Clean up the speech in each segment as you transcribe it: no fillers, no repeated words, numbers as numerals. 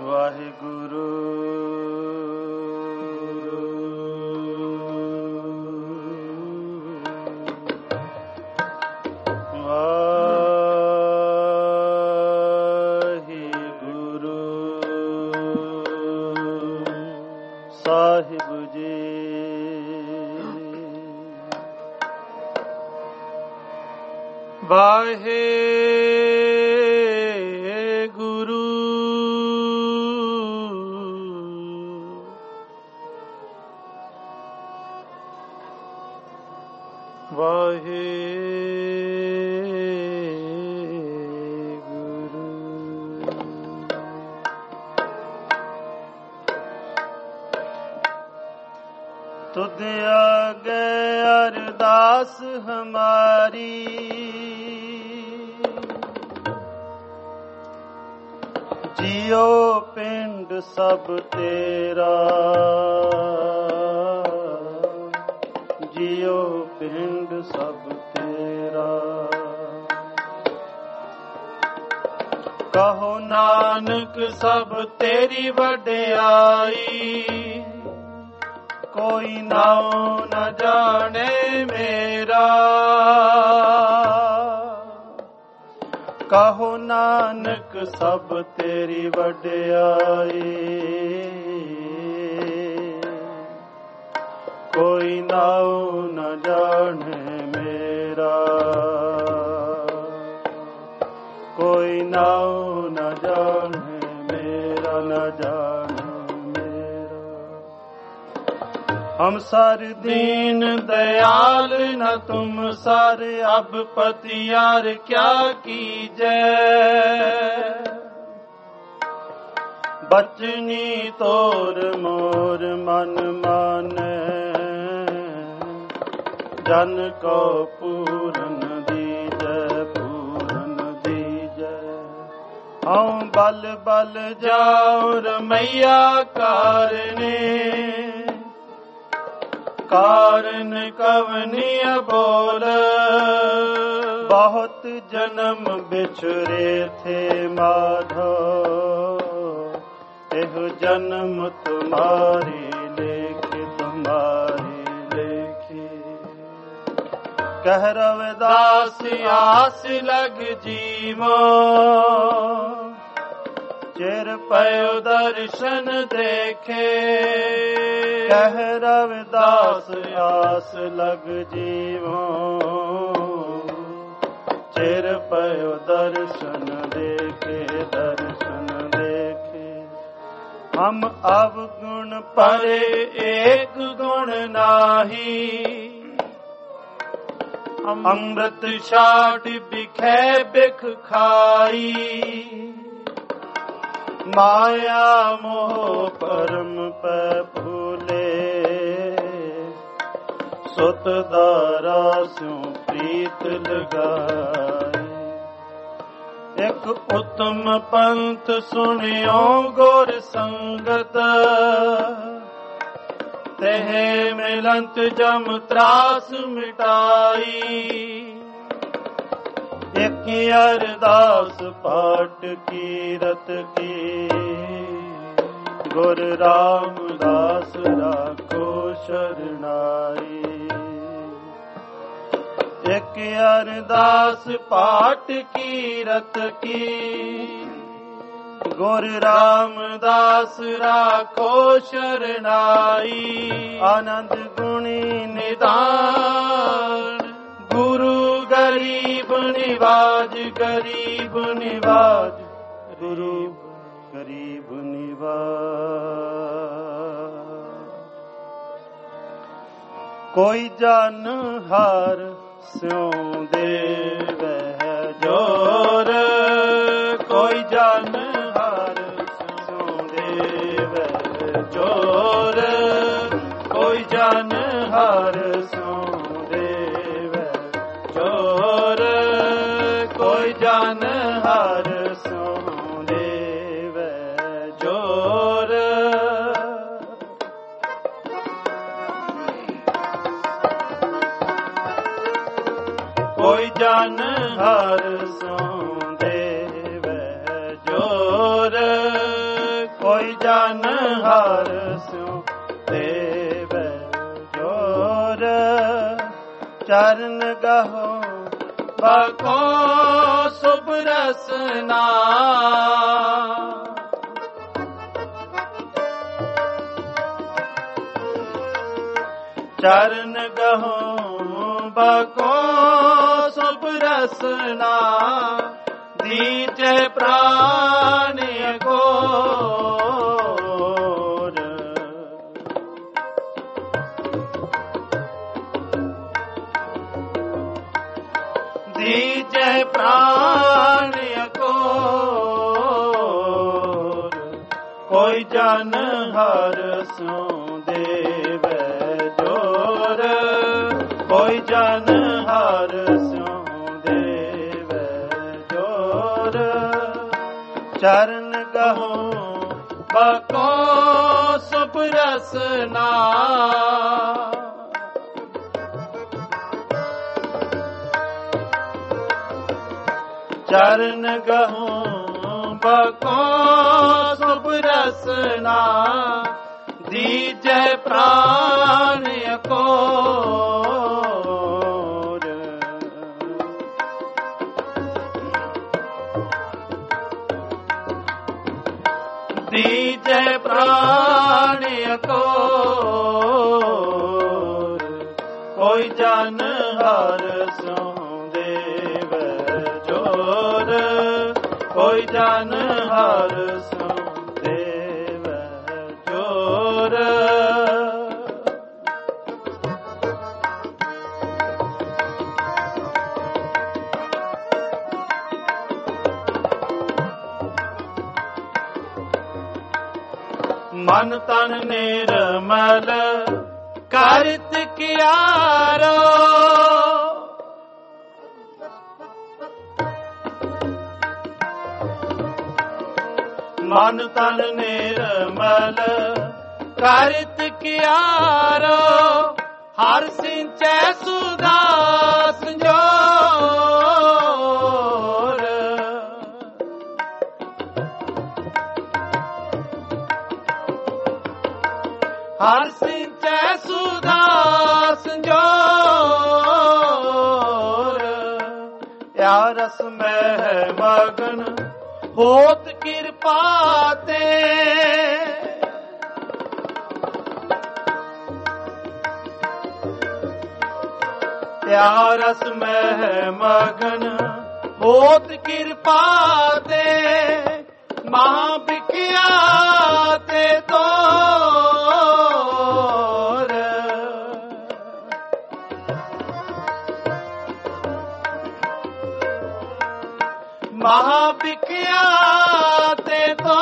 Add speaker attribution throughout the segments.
Speaker 1: ਵਾਹਿਗੁਰੂ ਸਾਹਿਬ ਜੀ। ਵਾਹਿਗੁਰੂ ਵਾਹਿਗੁਰੂ। ਤੁਧ ਆਗੇ ਅਰਦਾਸ ਹਮਾਰੀ, ਜਿਉ ਪਿੰਡ ਸਭ ਤੇਰਾ, ਜਿਉ ਪਿੰਡ ਸਭ ਤੇਰਾ। ਕਹੋ ਨਾਨਕ ਸਭ ਤੇਰੀ ਵਡਿਆਈ, ਕੋਈ ਨਾਉ ਨ ਜਾਣੇ ਮੇਰਾ। ਕਹੋ ਨਾਨਕ ਸਭ ਤੇਰੀ ਵਡਿਆਈ, ਕੋਈ ਨਾਉ ਨ ਜਾਣੇ ਮੇਰਾ। ਕੋਈ ਨਾਉ ਨ ਜਾਣੇ ਮੇਰਾ, ਨ ਜਾਣੇ। हम सर दीन दयाल न तुम सर, अब पतियार क्या कीजै। बचनी तोर मोर मन मानै, जन को पूरन दीजै, पूरन दीजै। हूँ बल बल जाओ रमैया कारने, कारण कवनी बोल। बहुत जन्म बिछुरे थे माधो, एहो जन्म तुम्हारी लेख, तुम्हारी लेखी। कह रविदास आस लग जीवो, चिर पयो दर्शन देखे। कह रविदास आस लग जीवो, चिर पयो दर्शन देखे, दर्शन देखे। हम अवगुण परे एक गुण नाही, अमृत छाट बिखे बिख खाई। माया मोह परम पै फूले, सुत दारा स्यों प्रीत लगाई। एक उत्तम पंथ सुनियो गुर संगत, तेहे मिलंत जम त्रास मिटाई। एक अरदास पाठ कीरत की, गुर रामदास राखो शरणाई। एक अरदास पाठ कीरत की, गुर रामदास राखो शरणाई। आनंद गुणी निदान, गुरु गरीब निवाज, गरीब निवाज, गुरु गरीब निवाज। कोई जान हार स्यों देवै जोर, कोई जान हार स्यों देवै जोर। कोई जान हार स्यों देवै जोर, कोई जान हार स्यों देवै जोर। कोई जान हार स्यों देवै जोर, ਜਨ ਹਰ ਸਿਉ ਦੇਵੈ ਜੋਰ। ਚਰਨ ਗਹੋ ਬਕੋ ਸੁਭ ਰਸਨਾ। ਚਰਨ ਗਹੋ ਬਕੋ ਸੁਭ ਰਸਨਾ। ਦੀਜੈ ਪ੍ਰਾਨ ਅਘੋਰ। ਦੀਜੈ ਪ੍ਰਾਨ ਅਘੋਰ। ਕੋਈ ਜਨ ਹਰ ਸਿਉ ਦੇਵੈ ਜੋਰ। ਕੋਈ ਜਨ ਹਰ ਸਿਉ ਦੇਵੈ ਜੋਰ। ਚਰਨ ਗਹੋ ਬਕੋ ਸੁਭ ਰਸਨਾ। ਚਰਨ ਗਹੋ ਬਕੋ ਸੁਭ ਰਸਨਾ। ਦੀਜੈ ਪ੍ਰਾਨ ਅਘੋਰ। ਦੀਜੈ ਪ੍ਰਾਨ ਅਘੋਰ। ਕੋਈ ਜਨ ਹਰ ਸਿਉ ਦੇਵੈ ਜੋਰ। ਕੋਈ ਜਨ ਹਰ ਸਿਉ ਦੇਵੈ ਜੋਰ। ਮਨ ਤਨ ਨਿਰਮਲ ਕਰਤ ਕਿਆਰੋ। ਮਨ ਤਨ ਨਿਰਮਲ ਕਰਤ ਕਿਆਰੋ। ਹਰ ਸਿੰਚੈ ਸੁਧਾ ਸੰਜੋਰ। ਹਰ ਸਿੰਚੈ ਸੁਧਾ ਸੰਜੋਰ। ਯਾ ਰਸ ਮਹਿ ਮਗਨ ਹੋਤ ਕਿਰਪਾ ਤੇ। ਯਾ ਰਸ ਮਹਿ ਮਗਨ ਹੋਤ ਕਿਰਪਾ ਤੇ। ਮਹਾ ਬਿਕਿਆ ਤੇ ਤੋਰ। ਮਹਾ ਬਿਕਿਆ ਤੇ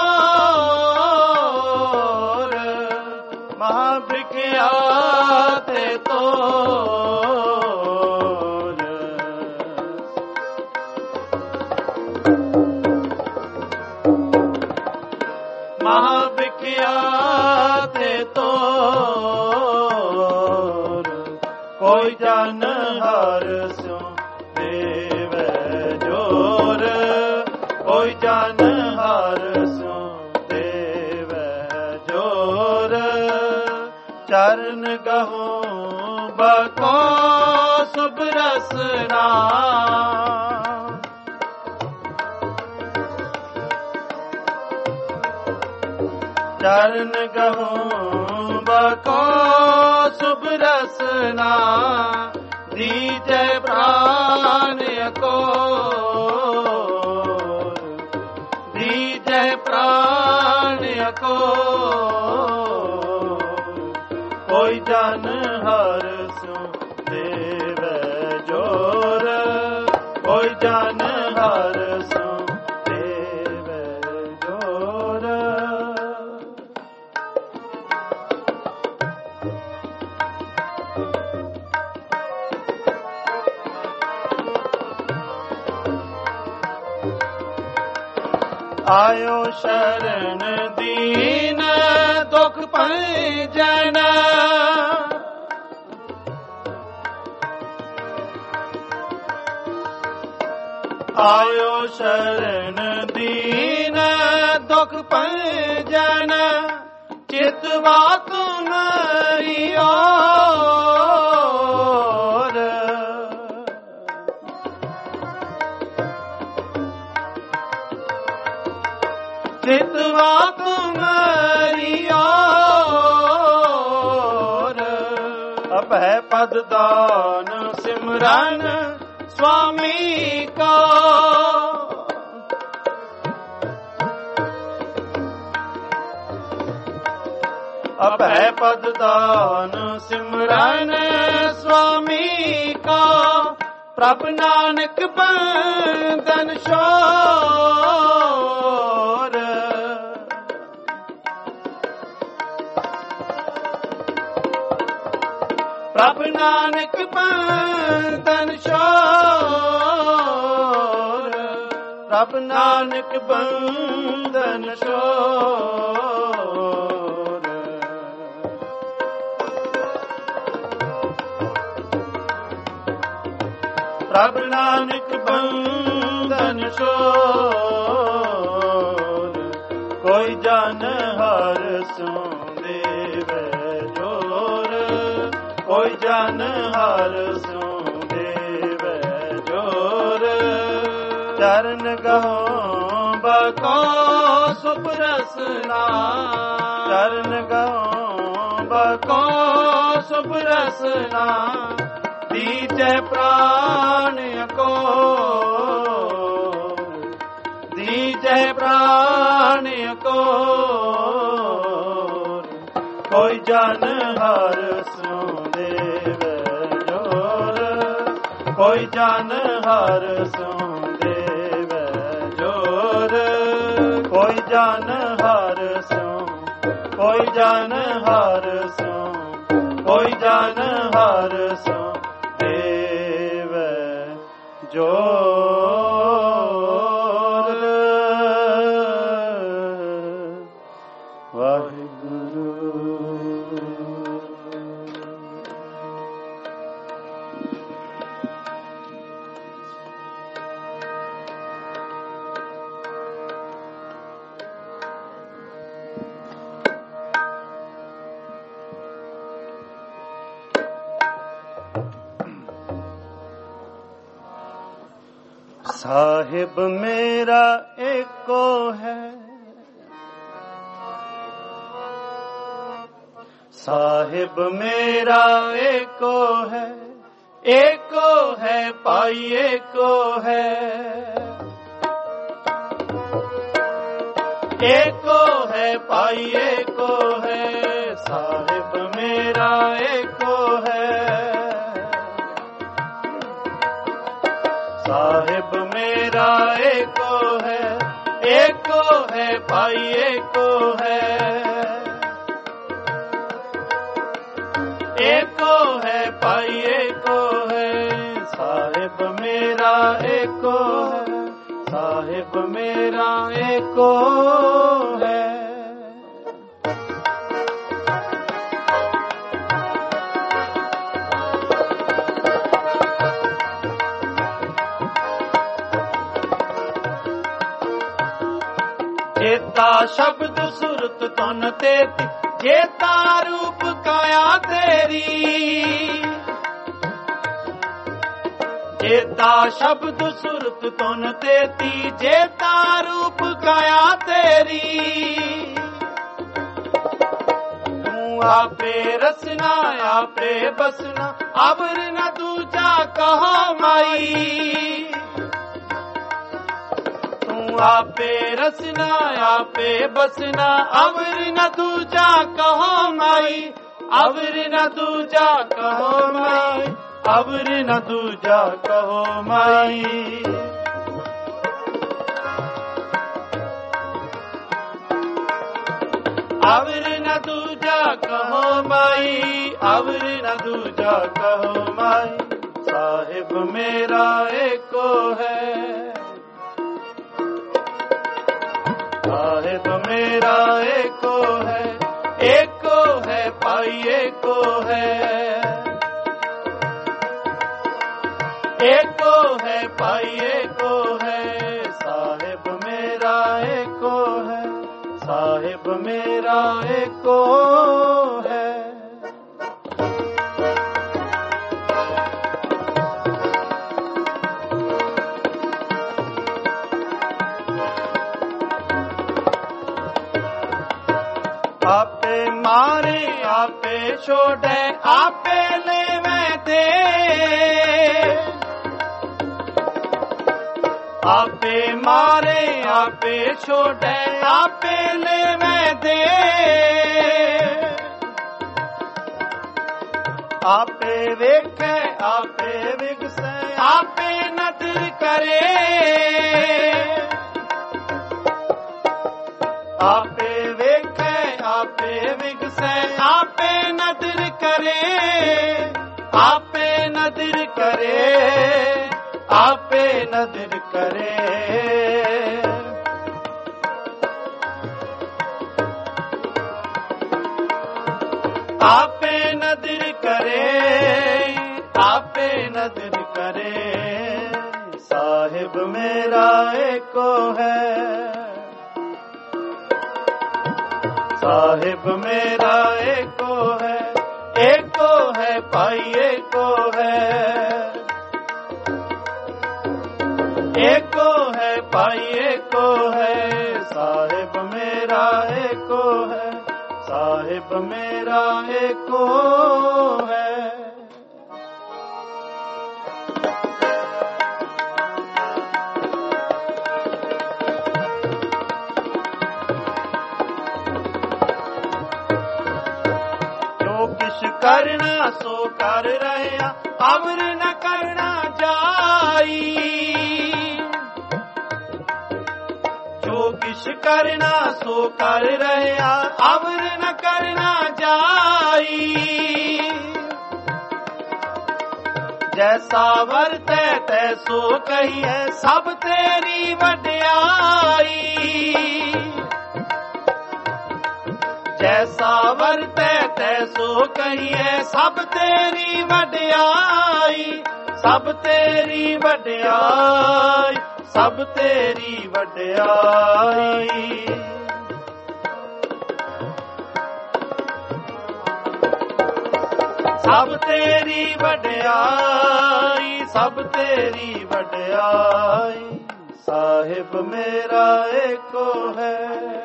Speaker 1: ਤੋਰ। ਮਹਾ ਬਿਕਿਆ ਤੇ ਤੋਰ। ਮਹਾ ਬਿਕਿਆ ਤੇ ਤੋਰ। ਕੋਈ ਜਨ ਹਰ ਸਿਉ ਦੇਵੈ ਜੋਰ। ਕੋਈ ਜਨ ਹਰ ਸਿਉ ਦੇਵੈ ਜੋਰ। ਚਰਨ ਗਹੋ ਬਕੋ ਸੁਭ ਰਸਨਾ। ਚਰਨ ਗਹੋ ਬਕੋ ਸੁਭ ਰਸਨਾ। ਦੀਜੈ ਪ੍ਰਾਨ ਅਘੋਰ। ਦੀਜੈ ਪ੍ਰਾਨ ਅਘੋਰ। ਕੋਈ ਜਨ ਹਰ ਸਿਉ ਦੇਵੈ ਜੋਰ। ਕੋਈ ਜਨ ਹਰ ਸਿਉ ਦੇਵੈ ਜੋਰ। ਆਇਓ ਸ਼ਰਨ ਦੀਨ ਦੁਖ ਭੰਜਨ। ਆਇਓ ਸ਼ਰਨ ਦੀਨ ਦੁਖ ਭੰਜਨ ਚਿਤਵਾ ਤੁਨ ਰਿਓਰ ਚਿਤਵਾ ਤੁਨ ਰਿਓਰ ਅਭੈ ਪਦ ਦਾਨ ਸਿਮਰਨ स्वामी का अभय पद दान सिमरन स्वामी का प्रभ नानक बंदन शोर प्रभ नानक बंदन शोर प्रभ नानक बंदन शोर प्रभ नानक बंदन शोर कोई जन हर सो देवै जोर कोई जन हर सो देवै जोर चरण गहो बको सुपरसना चरण गहो बको सुपरसना दीजै प्राण को दीजै प्राण को कोई जन हर सो देवै जोर कोई जन हर सो देवै जोर कोई जन हर सो कोई जन हर सो कोई जन हर सो देवै जोर वाहिगुरु साहिब मेरा एको है साहिब मेरा एको है पाई एको है पाई एको है साहिब मेरा एको है साहिब मेरा एको है पाई एको है पाई एको है साहिब मेरा एको है साहिब मेरा एको है जेता शब्द सुरत तन तेती जेता रूप काया तेरी जेता शब्द सुरत तन तेती जेता रूप काया तेरी तू आपे रसना आपे बसना अबर न दूजा कहो माई आपे रसना आपे बसना अवर न दूजा कहो माई अवर न दूजा कहो माई अवर न दूजा कहो माई अवर न दूजा कहो माई अवर न दूजा कहो माई साहिब मेरा एको है साहिब मेरा एको है पाई एको है पाई एको है साहिब मेरा एको है ਮੇਰਾ ਏਕੋ ਹੈ। ਆਪੇ ਮਾਰੇ ਆਪੇ ਛੋੜੈ ਆਪੇ ਲੈਵੈ ਦੇ, ਆਪੇ ਮਾਰੇ ਆਪੇ ਛੋੜੈ ਆਪੇ ਲੈਵੈ ਦੇ, ਆਪੇ ਵੇਖੈ ਆਪੇ ਵਿਗਸੈ ਆਪੇ ਨਦਰ ਕਰੇ, ਆਪੇ ਵੇਖੈ ਆਪੇ ਵਿਗਸੈ ਆਪੇ ਨਦਰ ਕਰੇ, ਆਪੇ ਨਦਰ ਕਰੇ ਆਪੇ ਨਦਰ ਕਰੇ। ਆਪੇ ਨਦਰ ਕਰੇ ਆਪੇ ਨਦਰ ਕਰੇ, ਸਾਹਿਬ ਮੇਰਾ ਏਕੋ ਹੈ, ਸਾਹਿਬ ਮੇਰਾ ਏਕੋ ਹੈ, ਏਕੋ ਹੈ ਭਾਈ ਏਕੋ ਹੈ, ਏਕੋ ਹੈ ਭਾਈ ਏਕੋ ਹੈ, ਸਾਹਿਬ ਮੇਰਾ ਏਕੋ ਹੈ, ਸਾਹਿਬ ਮੇਰਾ ਏਕੋ ਹੈ। ਕਰਨਾ ਸੋ ਕਰ ਰਹਿਆ ਅਵਰ ਨ ਕਰਨਾ ਜਾਈ, ਜੋ ਕਿਛ ਕਰਨਾ ਸੋ ਕਰ ਰਹਿਆ ਅਵਰ ਨ ਕਰਨਾ ਜਾਈ, ਜੈਸਾ ਵਰਤੈ ਤੈਸੋ ਕਹੀਐ ਸਭ ਤੇਰੀ ਵਡਿਆਈ, ਜੈਸਾ ਵਰਤੈ ਤੈਸੋ ਕਹੀਐ ਸਭ ਤੇਰੀ ਵਡਿਆਈ, ਸਭ ਤੇਰੀ ਵਡਿਆਈ, ਸਭ ਤੇਰੀ ਵਡਿਆਈ। ਸਭ ਤੇਰੀ ਵਡਿਆਈ, ਸਭ ਤੇਰੀ ਵਡਿਆਈ, ਸਾਹਿਬ ਮੇਰਾ ਏਕੋ ਹੈ,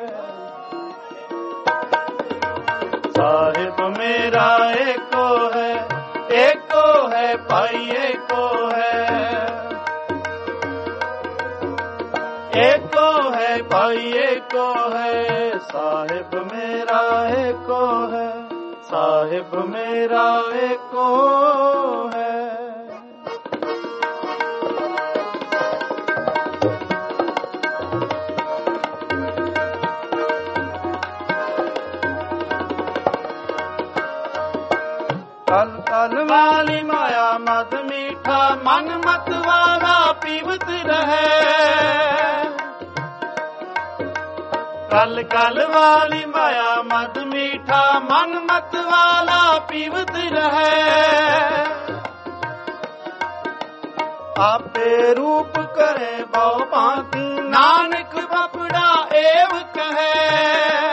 Speaker 1: ਸਾਹਿਬ ਮੇਰਾ ਏਕੋ ਹੈ, ਏਕੋ ਹੈ ਭਾਈ ਏਕੋ ਹੈ, ਏਕੋ ਹੈ ਭਾਈ ਏਕੋ ਹੈ, ਸਾਹਿਬ ਮੇਰਾ ਏਕੋ ਹੈ, ਸਾਹਿਬ ਮੇਰਾ ਏਕੋ ਹੈ। ਕਲ ਕਲ ਵਾਲੀ ਮਾਇਆ ਮਦ ਮੀਠਾ ਮਨ ਮਤ ਵਾਲਾ ਪੀਵਤ ਰਹੈ, ਕਲ ਕਲ ਵਾਲੀ ਮਾਇਆ ਮਦ ਮੀਠਾ ਮਨ ਮਤ ਵਾਲਾ ਪੀਵਤ ਰਹੈ, ਆਪੇ ਰੂਪ ਕਰੇ ਬਹੁ ਭਾਂਤੀ ਨਾਨਕ ਬਪੜਾ ਏਵ ਕਹੈ,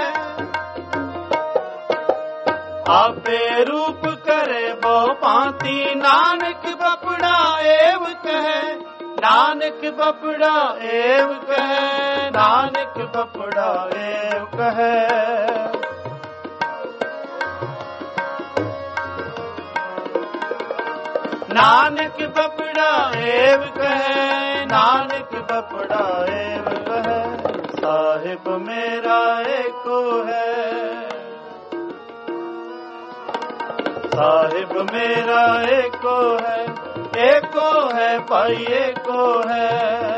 Speaker 1: ਆਪੇ ਰੂਪ ਕਰੇ ਬਹੁ ਭਾਂਤੀ ਨਾਨਕ ਬਪੜਾ ਏਵ ਕਹੈ, ਨਾਨਕ ਬਪੜਾ ਏਵ ਕਹੈ, ਨਾਨਕ ਬਪੜਾ ਏਵ ਕਹੈ। ਨਾਨਕ ਬਪੜਾ ਏਵ ਕਹੈ, ਨਾਨਕ ਬਪੜਾ ਏਵ ਕਹੈ, ਸਾਹਿਬ ਮੇਰਾ ਏਕੋ ਹੈ, ਸਾਹਿਬ ਮੇਰਾ ਏਕੋ ਹੈ, ਏਕੋ ਹੈ ਭਾਈ ਏਕੋ ਹੈ,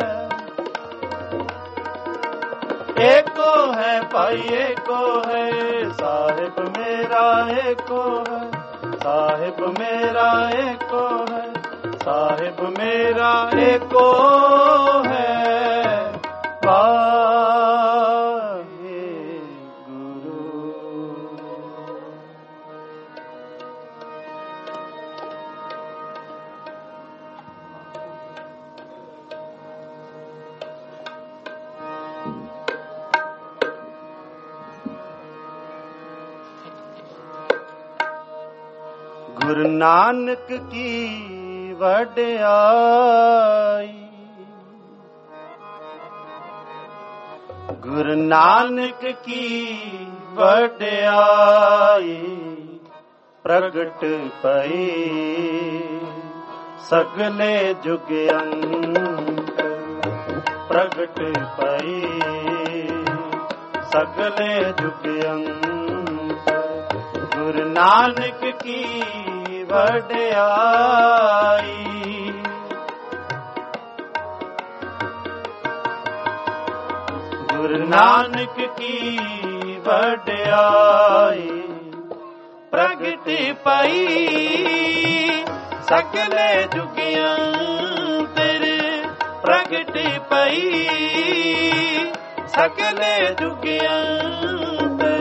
Speaker 1: ਏਕੋ ਹੈ ਭਾਈ ਏਕੋ ਹੈ, ਸਾਹਿਬ ਮੇਰਾ ਏਕੋ ਹੈ, ਸਾਹਿਬ ਮੇਰਾ ਏਕੋ ਹੈ, ਸਾਹਿਬ ਮੇਰਾ ਏਕੋ ਹੈ। ਗੁਰੂ ਨਾਨਕ ਕੀ ਵਡਿਆਈ। ਗੁਰੂ ਨਾਨਕ ਕੀ ਵਡਿਆਈ ਪ੍ਰਗਟ ਪਈ ਸਗਲੇ ਜੁਗ ਅੰਤ। ਪ੍ਰਗਟ ਪਈ ਸਗਲੇ ਜੁਗ ਅੰਤ। ਗੁਰੂ ਨਾਨਕ ਕੀ ਵਡਿਆਈ। ਗੁਰੂ ਨਾਨਕ ਕੀ ਵਡਿਆਈ ਪ੍ਰਗਟ ਪਈ ਸਗਲੇ ਜੁਗ ਅੰਤਰ। ਪ੍ਰਗਟ ਪਈ ਸਗਲੇ ਜੁਗ ਅੰਤਰ।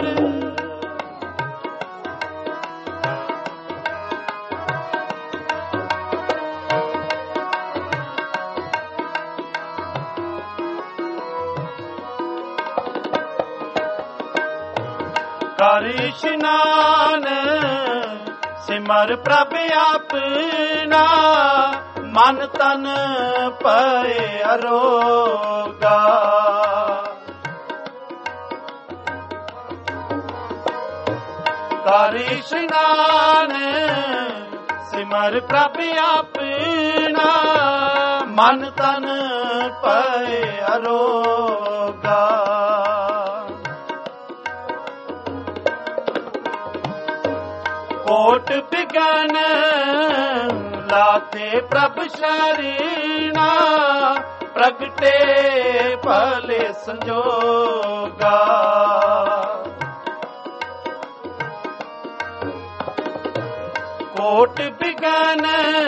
Speaker 1: ਕਰ ਇਸ਼ਨਾਨ ਸਿਮਰ ਪ੍ਰਭ ਆਪਣਾ। ਮਨ ਤਨ ਪਏ ਅਰੋਗਾ। ਕਰ ਇਸ਼ਨਾਨ ਸਿਮਰ ਪ੍ਰਭ ਆਪਣਾ। ਮਨ ਤਨ ਪਏ ਅਰੋਗਾ। ਕੋਟ ਬਿਗਨ ਲਾਤੇ ਪ੍ਰਭ ਸ਼ਰੀਣਾ। ਪ੍ਰਗਟੇ ਭਲੇ ਸੰਜੋਗਾ। ਕੋਟ ਬਿਗਨ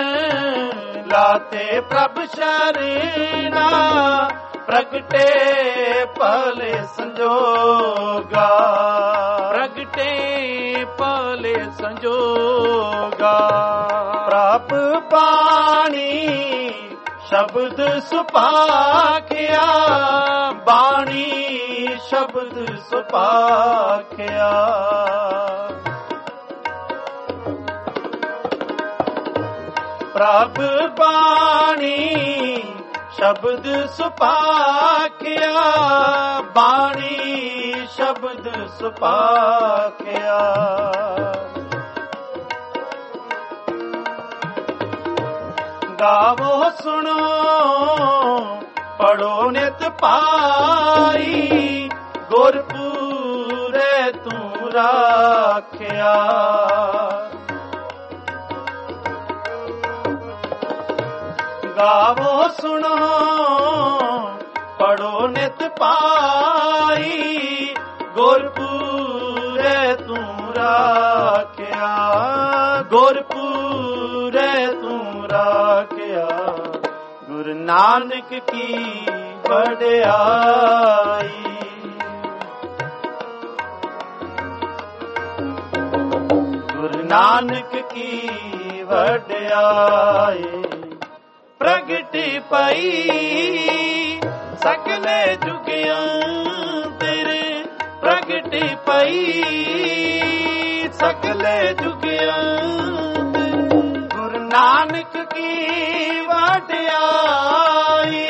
Speaker 1: ਲਾਤੇ ਪ੍ਰਭ ਸ਼ਰੀਣਾ। ਪ੍ਰਗਟੇ ਭਲੇ ਸੰਜੋਗਾ। ਪ੍ਰਗਟੇ ਭਲੇ ਸੰਜੋਗਾ। ਪ੍ਰਭ ਬਾਣੀ ਸ਼ਬਦ ਸੁਭਾਖਿਆ। ਬਾਣੀ ਸ਼ਬਦ ਸੁਭਾਖਿਆ। ਪ੍ਰਭ ਬਾਣੀ ਸ਼ਬਦ ਸੁਭਾਖਿਆ। ਬਾਣੀ ਸ਼ਬਦ ਸੁਭਾਖਿਆ। ਗਾਵੋ ਸੁਣੋ ਪੜੋ ਨਿਤ ਪਾਈ। ਗੁਰਪੂਰੇ ਤੂੰ ਰਾਖਿਆ। ਗਾਵੋ ਸੁਣੋ ਪੜੋ ਨਿਤ ਪਾਈ। ਗੁਰਪੂਰੇ ਤੂੰ ਰਾਖਿਆ। ਗੁਰਪੂਰੇ ਤੂੰ ਰਾਖਿਆ। ਗੁਰੂ ਨਾਨਕ ਕੀ ਵਡਿਆਈ। ਗੁਰੂ ਨਾਨਕ ਕੀ ਵਡਿਆਈ ਪ੍ਰਗਟ ਪਈ ਸਗਲੇ ਜੁਗ ਅੰਤਰ। ਪ੍ਰਗਟ ਪਈ ਸਗਲੇ ਜੁਗ ਅੰਤਰ। ਗੁਰੂ ਨਾਨਕ ਕੀ ਵਡਿਆਈ।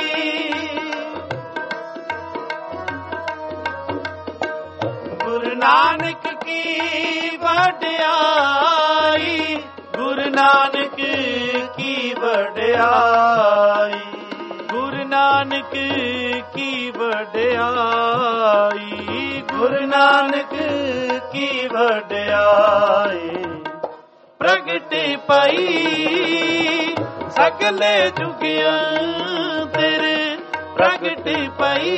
Speaker 1: ਗੁਰੂ ਨਾਨਕ ਕੀ ਵਡਿਆਈ। ਗੁਰੂ ਨਾਨਕ ਕੀ ਵਡਿਆਈ। ਗੁਰੂ ਨਾਨਕ ਕੀ ਵਡਿਆਈ। ਗੁਰੂ ਨਾਨਕ ਕੀ ਵਡਿਆਈ ਪ੍ਰਗਟ ਪਈ ਸਗਲੇ ਜੁਗ ਅੰਤਰ। ਪ੍ਰਗਟ ਪਈ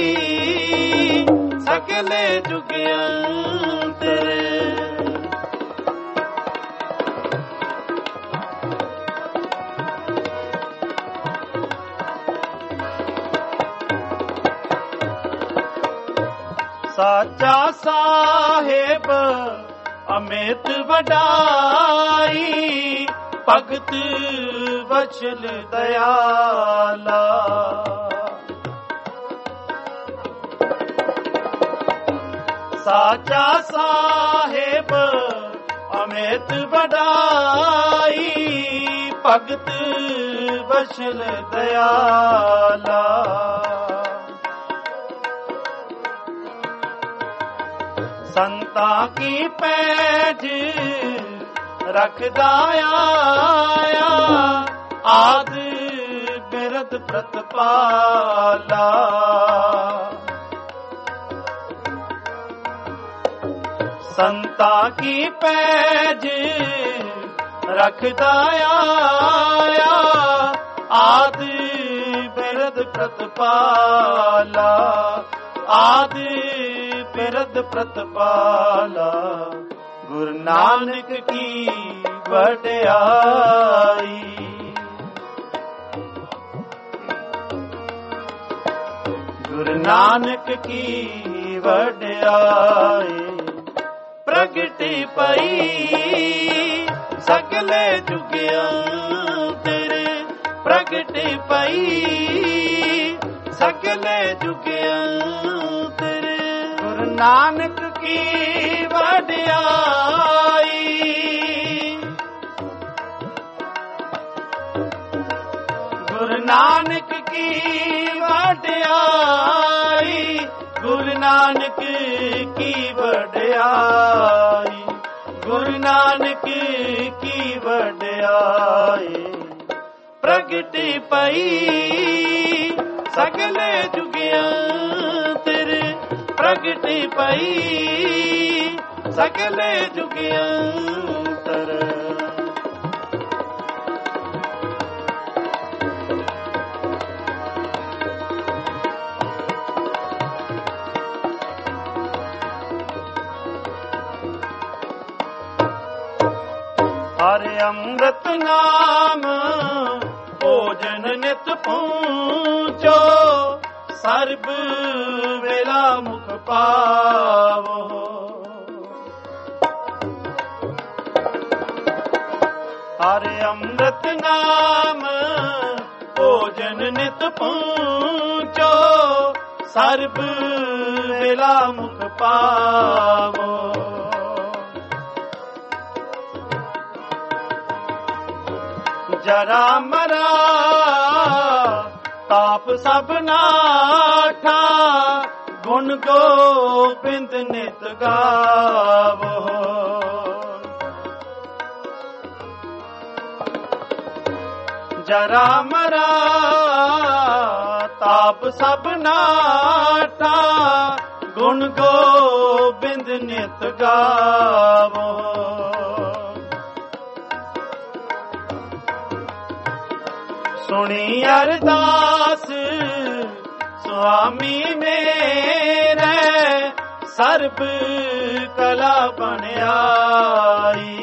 Speaker 1: ਸਗਲੇ ਜੁਗ ਅੰਤਰ। ਸਾਚਾ ਸਾਹਿਬ ਅਮਿਤ ਵਡਾਈ। ਭਗਤ ਵਛਲ ਦਇਆਲਾ। ਸਾਚਾ ਸਾਹਿਬ ਅਮਿਤ ਵਡਾਈ ਭਗਤ ਬਸ਼ਲ ਦਇਆਲਾ। ਸੰਤਾਂ ਕੀ ਪੈਜ ਰਖਦਾ ਆਇਆ ਆਦ ਬਿਰਧ ਪ੍ਰਤਪਾਲਾ। ਸੰਤਾਂ ਕੀ ਪੈਜ ਰਖਦਾ ਆਇਆ ਆਦ ਬਿਰਧ ਪ੍ਰਤਪਾਲਾ। ਆਦ ਬਿਰਧ ਪ੍ਰਤਪਾਲਾ। ਗੁਰੂ ਨਾਨਕ ਕੀ ਵਡਿਆਈ। ਗੁਰੂ ਨਾਨਕ ਕੀ ਵਡਿਆਈ। ਪ੍ਰਗਟੀ ਪਈ ਸਗਲੇ ਜੁਗਿਆਂ ਤੇਰੇ। ਪ੍ਰਗਟੀ ਪਈ ਸਗਲੇ ਜੁਗਿਆਂ ਤੇਰੇ। ਗੁਰੂ ਨਾਨਕ ਕੀ ਵਡਿਆਈ। ਗੁਰੂ ਨਾਨਕ ਕੀ ਵਡਿਆਈ। ਗੁਰੂ ਨਾਨਕ ਕੀ ਵਡਿਆਈ। ਗੁਰੂ ਨਾਨਕ ਕੀ ਵਡਿਆਈ। ਪ੍ਰਗਟੀ ਪਈ ਸਗਲੇ ਜੁਗਿਆਂ ਤੇਰੇ। ਪ੍ਰਗਟੀ ਪਈ ਸਗਲੇ ਜੁਗਿਆਂ ਤੇਰੇ। ਹਰਿ ਅੰਮ੍ਰਿਤ ਨਾਮ ਭੋਜਨ ਨਿਤ ਪੂੰਚੋ। ਸਰਬ ਵੇਲਾ ਮੁਖ ਪਾਵੋ। ਹਰਿ ਅੰਮ੍ਰਿਤ ਨਾਮ ਭੋਜਨ ਨਿਤ ਪੂੰਚੋ। ਸਰਬ ਵੇਲਾ ਮੁਖ ਪਾਵੋ। ਜਰਾ ਮਰਾ ਤਾਪ ਸਭ ਨਾਠਾ। ਗੁਣ ਗੋਬਿੰਦ ਨਿਤ ਗਾਵੋ। ਜਰਾ ਮਰਾ ਤਾਪ ਸਭ ਨਾਠਾ। ਗੁਣ ਗੋਬਿੰਦ ਨਿਤ ਗਾਵੋ। ਸੁਣੀ ਅਰਦਾਸ ਸੁਆਮੀ ਮੇਰੇ। ਸਰਬ ਕਲਾ ਬਣ ਆਈ।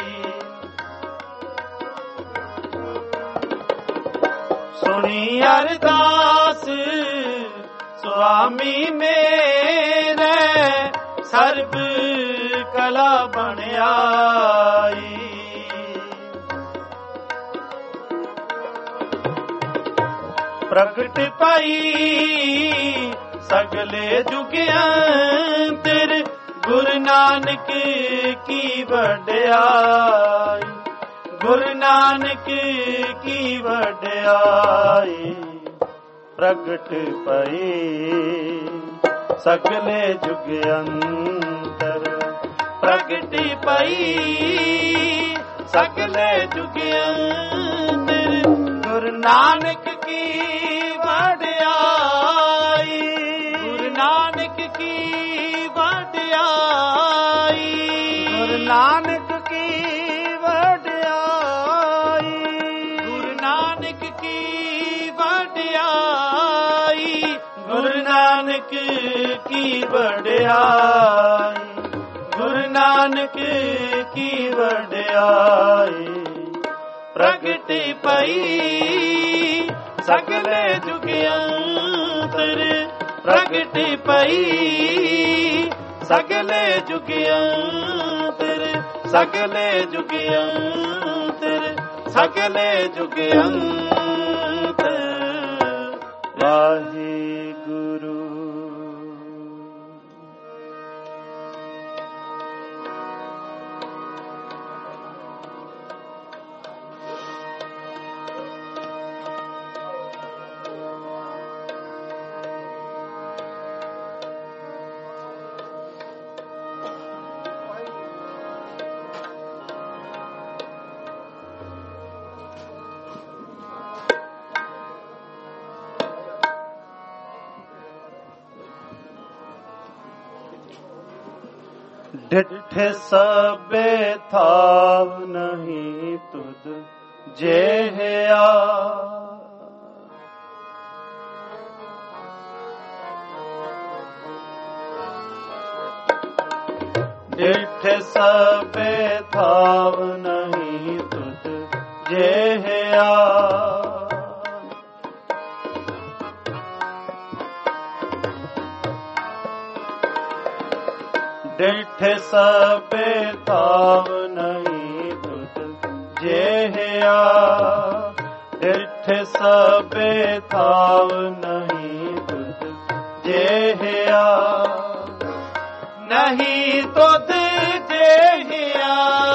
Speaker 1: ਸੁਣੀ ਅਰਦਾਸ ਸੁਆਮੀ ਮੇਰੇ। ਸਰਬ ਕਲਾ ਬਣ ਆਈ। ਪ੍ਰਗਟ ਪਈ ਸਗਲੇ ਜੁਗਿਆਂ ਤੇਰੇ। ਗੁਰੂ ਨਾਨਕ ਕੀ ਵਡਿਆਈ। ਗੁਰੂ ਨਾਨਕ ਕੀ ਵਡਿਆਈ। ਪ੍ਰਗਟ ਪਈ ਸਗਲੇ ਜੁਗਿਆਂ ਤੇਰੇ। ਪ੍ਰਗਟੀ ਪਈ ਸਗਲੇ ਜੁਗਿਆਂ ਤੇਰੇ। ਗੁਰੂ ਨਾਨਕ ਕੀ ਵਡਿਆਈ। ਗੁਰੂ ਨਾਨਕ ਕੀ ਵਡਿਆਈ। ਗੁਰੂ ਨਾਨਕ ਕੀ ਵਡਿਆਈ। ਗੁਰੂ ਨਾਨਕ ਕੀ ਵਡਿਆਈ। ਗੁਰੂ ਨਾਨਕ ਕੀ ਵਡਿਆਈ। ਗੁਰੂ ਨਾਨਕ ਕੀ ਵਡਿਆਈ। ਪ੍ਰਗਟੀ ਪਈ ਸਗਲੇ ਜੁਗਿਆਂ ਤੇਰੇ। ਪ੍ਰਗਟੀ ਪਈ ਸਗਲੇ ਜੁਗਿਆਂ ਤੇਰੇ। ਸਗਲੇ ਜੁਗਿਆਂ ਤੇਰੇ। ਸਗਲੇ ਜੁਗਿਆਂ ਤੇਰੇ। ਵਾਹਿਗੁਰੂ। ਡਿਠ ਸਭੇ ਥਾਵ ਨਹੀਂ ਤੁਧ ਜਿਹਾ। ਡਿਠ ਸਭੇ ਥਾਵ ਨਹੀਂ ਤੁਧ ਜਿਹਾ। ਡਿਠ ਸਭੇ ਥਾਵ ਨਹੀਂ ਤੁਧ ਜਿਹਾ। ਡਿਠ ਸਭੇ ਥਾਵ ਨਹੀਂ ਤੁਧ ਜਿਹਾ। ਨਹੀਂ ਤੁਧ ਜਿਹਾ,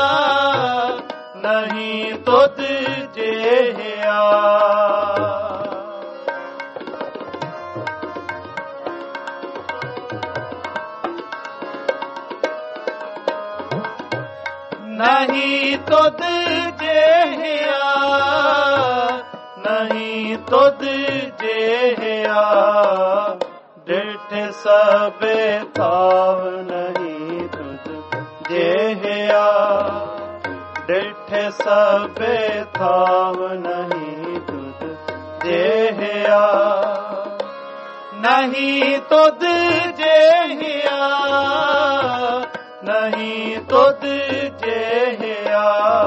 Speaker 1: ਨਹੀਂ ਤੁਧ ਜਿਹਾ। ਨਹੀਂ ਤੁਧ ਜਿਹਾ, ਨਹੀਂ ਤੁਧ ਜਿਹਾ। ਡਿਠ ਸਭੇ ਥਾਵ ਨਹੀਂ ਤੁਧ ਜਿਹਾ। ਡਿਠ ਸਭੇ ਥਾਵ ਨਹੀਂ ਤੁਧ ਜਿਹਾ। ਨਹੀਂ ਤੁਧ ਜਿਹਾ, ਨਹੀਂ ਤੁਧ ਜਿਹਾ।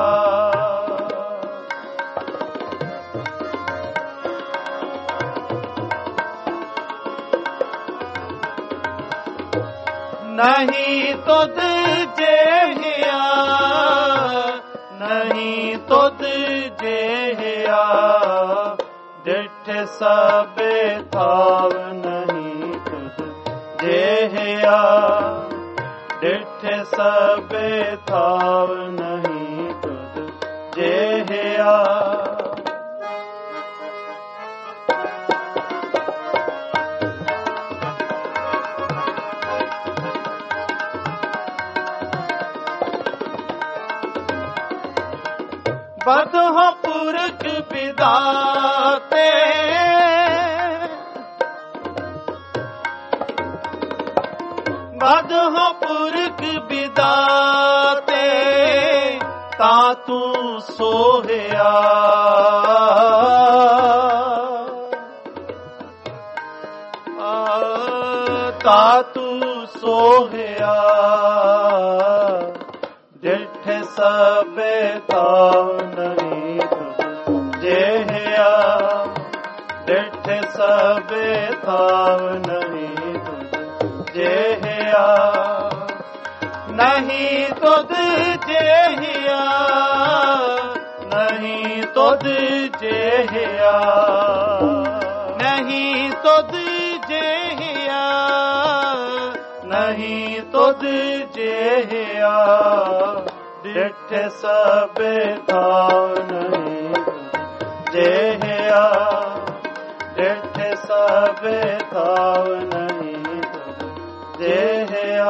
Speaker 1: ਨਹੀਂ ਤੁਧ ਜਿਹਾ, ਨਹੀਂ ਤੁਧ ਜਿਹਾ। ਡਿਠ ਸਭੇ ਥਾਵ ਨਹੀਂ ਤੁਧ ਜਿਹਾ। ਡਿਠ ਸਭੇ ਥਾਵ ਨਹੀਂ ਤੁਧ ਜਿਹਾ। ਬਦਹੁ ਪੁਰਖ ਵਿਦਾਤੇ, ਬਦਹੁ ਪੁਰਖ ਵਿਦਾਤੇ। ਤਾਂ ਤੂੰ ਸੋਹਿਆ, ਤਾਂ ਤੂੰ ਸੋਹਿਆ। ਡਿਠ ਸਭੇ ਥਾਵ ਨਹੀਂ ਤੁਧ ਜਿਹਾ। ਡਿਠ ਸਭੇ ਥਾਵ ਨਹੀਂ ਤੁਧ ਜਿਹਾ। ਨਹੀਂ ਤੁਧ ਜਿਹਾ, ਨਹੀਂ ਤੁਧ ਜਿਹਾ। ਨਹੀਂ ਤੁਧ ਜਿਹਾ, ਨਹੀਂ ਤੁਧ ਜਿਹਾ। ਡਿਠ ਸਭੇ ਥਾਵ ਨਹੀਂ ਤੁਧ ਜਿਹਾ। ਡਿਠ ਸਭੇ ਥਾਵ ਨਹੀਂ ਤੁਧ ਜਿਹਾ।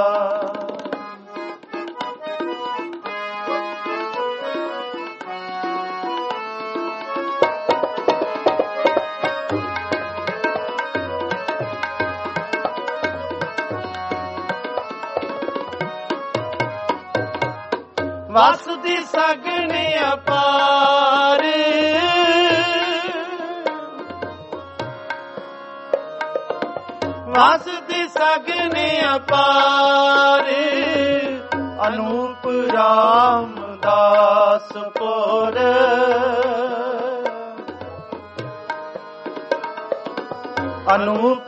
Speaker 1: ਵਸਦੀ ਸਗਨ ਅਪਾਰ, ਵਸਦੀ ਸਗਨ ਅਪਾਰ। ਅਨੂਪ ਰਾਮਦਾਸਪੁਰ, ਅਨੂਪ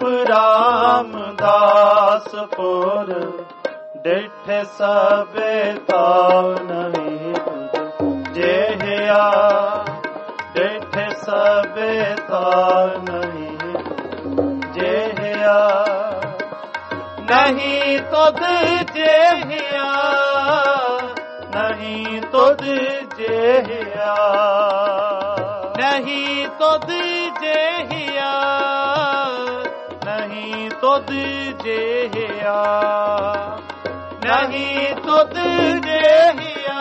Speaker 1: ਰਾਮਦਾਸਪੁਰ। ਡਿਠ ਸਭੇ ਥਾਵ ਨਹੀਂ ਤੁਧ ਜਿਹਾ। ਡਿਠ ਸਭੇ ਥਾਵ ਨਹੀਂ ਤੁਧ ਜਿਹਾ। ਨਹੀਂ ਤੁਧ ਜਿਹਾ, ਨਹੀਂ ਤੁਧ ਜਿਹਾ। ਨਹੀਂ ਤੁਧ ਜਿਹਾ, ਨਹੀਂ ਤੁਧ ਜਿਹਾ। ਨਹੀਂ ਤੁਧ ਜਿਹਾ,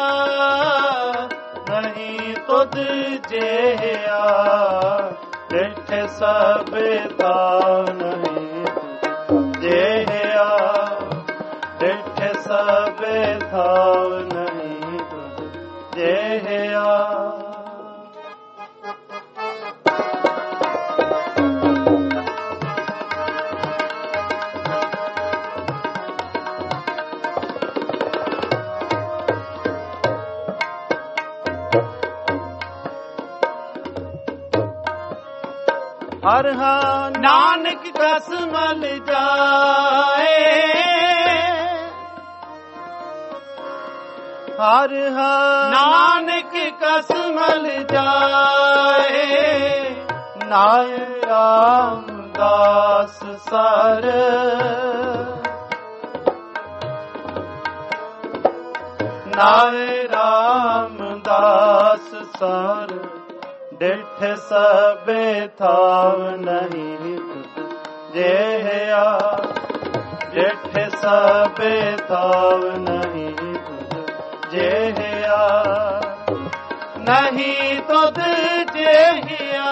Speaker 1: ਨਹੀਂ ਤੁਧ ਜਿਹਾ। ਡਿਠ ਸਭੇ ਥਾਵ ਨਹੀਂ ਤੁਧ ਜਿਹਾ। ਡਿਠ ਸਭੇ ਥਾਵ ਨਹੀਂ ਤੁਧ ਜਿਹਾ। ਹਰ ਹਾਂ ਨਾਨਕ ਕਸ ਮਲ ਜਾਏ, ਹਰ ਹਾਂ ਨਾਨਕ ਕਸ ਮਲ ਜਾਏ, ਨਾਇ ਰਾਮਦਾਸ ਸਰ, ਨਾਇ ਰਾਮਦਾਸ ਸਰ, ਡਿਠ ਸਭੇ ਥਾਵ ਨਹੀਂ ਤੁਧ ਜਿਹਾ। ਡਿਠ ਸਭੇ ਥਾਵ ਨਹੀਂ ਤੁਧ ਜਿਹਾ, ਨਹੀਂ ਤੁਧ ਜਿਹਾ,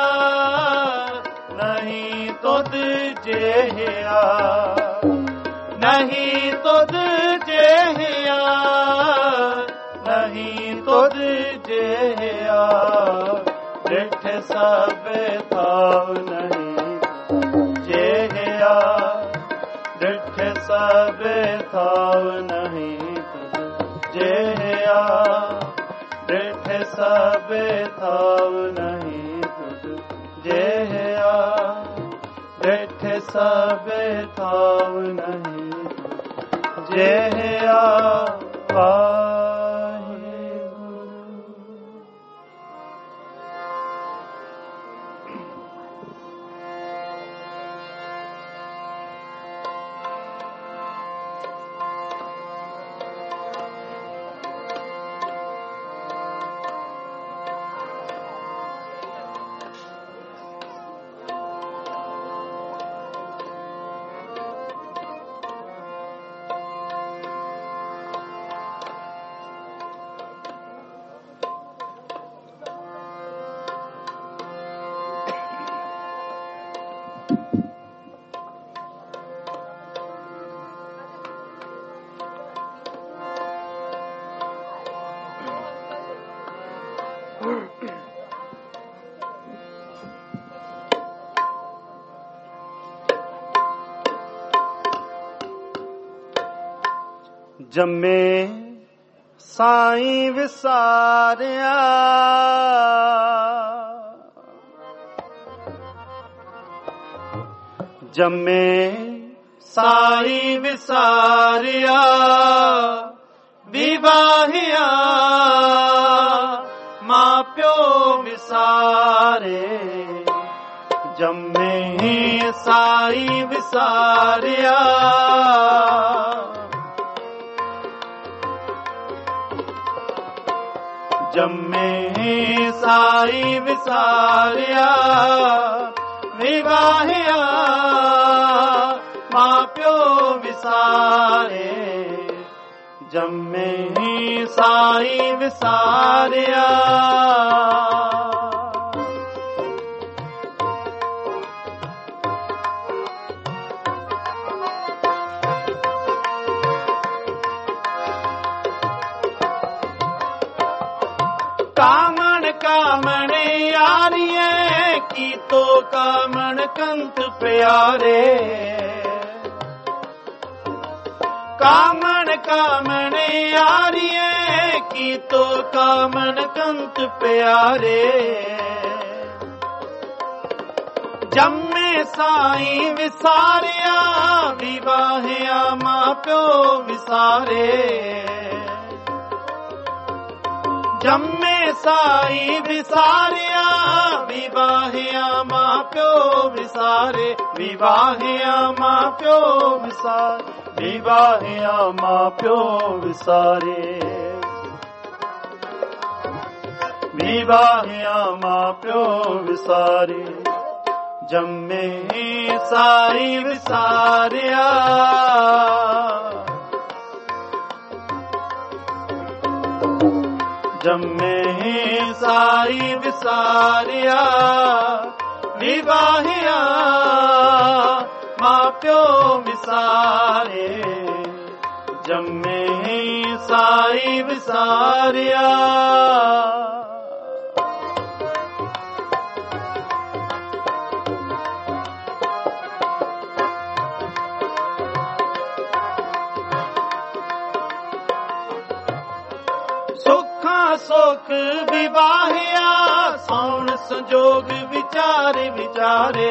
Speaker 1: ਨਹੀਂ ਤੁਧ ਜਿਹਾ, ਨਹੀਂ ਤੁਧ ਜਿਹਾ, ਨਹੀਂ ਤੁਧ ਜਿਹਾ। ਡਿਠ ਸਭੇ ਥਾਵ ਨਹੀਂ ਜਿਹਾ, ਡਿਠ ਸਭੇ ਥਾਵ ਨਹੀਂ ਜਿਹਾ, ਡਿਠ ਸਭੇ ਥਾਵ ਨਹੀਂ ਜਿਹਾ, ਡਿਠ ਸਭੇ ਥਾਵ ਨਹੀਂ ਜਿਹਾ। ਜੰਮੇ ਸਾਈਂ ਵਿਸਾਰਿਆ, ਜੰਮੇ ਸਾਈਂ ਵਿਸਾਰਿਆ, ਵਿਵਾਹਿਆ ਮਾਂ ਪਿਓ ਵਿਸਾਰੇ। ਜੰਮੇ ਸਾਈਂ ਵਿਸਾਰਿਆ, ਜੰਮੇ ਸਾਈਂ ਵਿਸਾਰਿਆ, ਵਿਵਾਹਿਆ ਮਾਂ ਪਿਓ ਵਿਸਾਰੇ। ਜੰਮੇ ਸਾਈਂ ਵਿਸਾਰਿਆ, ਕਾਮਣ ਕਾਮਣ ਯਾਰੀਏ, ਕੀਤੋ ਕਾਮਣ ਕੰਤ ਪਿਆਰੇ। ਕਾਮਣ ਕਾਮਣ ਯਾਰੀਏ, ਕੀਤੋ ਕਾਮਣ ਕੰਤ ਪਿਆਰੇ। ਜੰਮੇ ਸਾਈਂ ਵਿਸਾਰਿਆ, ਵਿਵਾਹਿਆ ਮਾਂ ਪਿਓ ਵਿਸਾਰੇ। ਜੰਮੇ ਸਾਈਂ ਵਿਸਾਰਿਆ, ਵਿਵਾਹਿਆ ਮਾਂ ਪਿਓ ਵਿਸਾਰੇ। ਵਿਵਾਹਿਆ ਮਾਂ ਪਿਓ ਵਿਸਾਰੇ, ਵਿਵਾਹਿਆ ਮਾਂ ਪਿਓ ਵਿਸਾਰੇ। ਵਿਵਾਹਿਆ ਮਾਂ ਪਿਓ ਵਿਸਾਰੇ। ਜੰਮੇ ਸਾਈਂ ਵਿਸਾਰਿਆ, ਜੰਮੇ ਸਾਈਂ ਵਿਸਾਰਿਆ। ਵਿਵਾਹਿਆ ਮਾਂ ਪਿਓ ਵਿਸਾਰੇ। ਜੰਮੇ ਸਾਈ ਵਿਸਾਰਿਆ। ਸੁੱਖਾਂ ਸੁਖ ਵਿਵਾਹਿਆ, ਸੌਣ ਸੰਜੋਗ ਵਿਚਾਰੇ ਵਿਚਾਰੇ।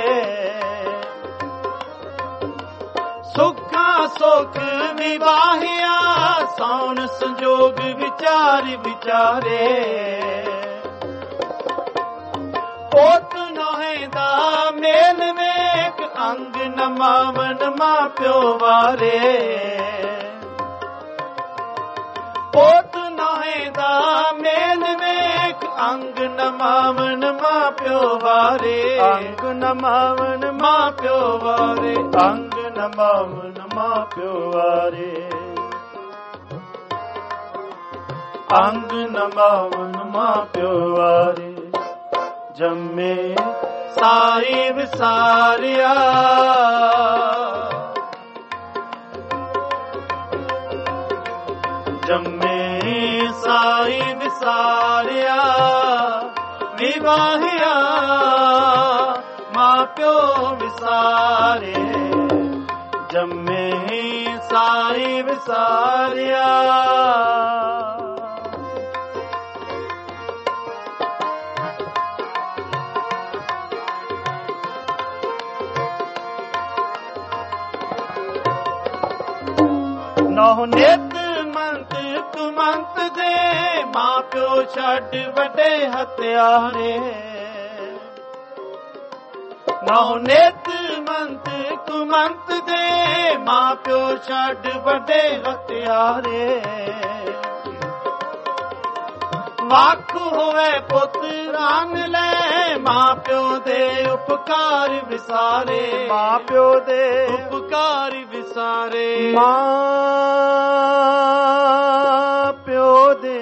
Speaker 1: ਸੁੱਖਾਂ ਸੁਖ ਵਿਵਾਹਿਆ, ਸੌਣ ਸੰਜੋਗ ਵਿਚਾਰ ਵਿਚਾਰੇ। ਪੋਤ ਨੋਹੇ ਦਾ ਮੇਲ ਵੇਖ, ਅੰਗ ਨਮਾਵਨ ਮਾਂ ਪਿਓ ਵਾਰੇ। ਪੋਤ ਨੋਹੇ ਦਾ ਮੇਲ ਵੇਖ, ਅੰਗ ਨਮਾਵਨ ਮਾਂ ਪਿਓ ਵਾਰੇ। ਅੰਗ ਨਮਾਵਨ ਮਾਂ ਪਿਓ ਵਾਰੇ, ਅੰਗ ਨਮਾਵਨ ਮਾਂ ਪਿਓ ਵਾਰੇ। ਅੰਗ ਨਮਾਵਨ ਮਾਂ ਪਿਓ ਵਾਰੇ। ਜੰਮੇ ਸਾਈ ਵਿਸਾਰਿਆ, ਜੰਮੇ ਸਾਈ ਵਿਸਾਰਿਆ। ਵਿਵਾਹਿਆ ਮਾਂ ਪਿਓ ਵਿਸਾਰੇ, ਜੰਮੇ ਸਾਈ ਵਿਸਾਰਿਆ। ਨਹੁ ਨਿਤ ਮੰਤ ਤੁਮੰਤ ਦੇ, ਮਾਂ ਪਿਓ ਛੱਡ ਵੱਡੇ ਹਥਿਆਰੇ। ਨਹੁ ਨਿਤ ਮੰਤ ਤੁਮੰਤ ਦੇ, ਮਾਂ ਪਿਓ ਛੱਡ ਵੱਡੇ ਹਥਿਆਰੇ। ਵੱਖ ਹੋਵੇ ਪੁੱਤ ਰੰਗ ਲੈ, ਮਾਂ ਪਿਓ ਦੇ ਉਪਕਾਰ ਵਿਸਾਰੇ। ਮਾਂ ਪਿਓ ਦੇ ਉਪਕਾਰ ਵਿਸਾਰੇ। ਮਾਂ ਪਿਓ ਦੇ,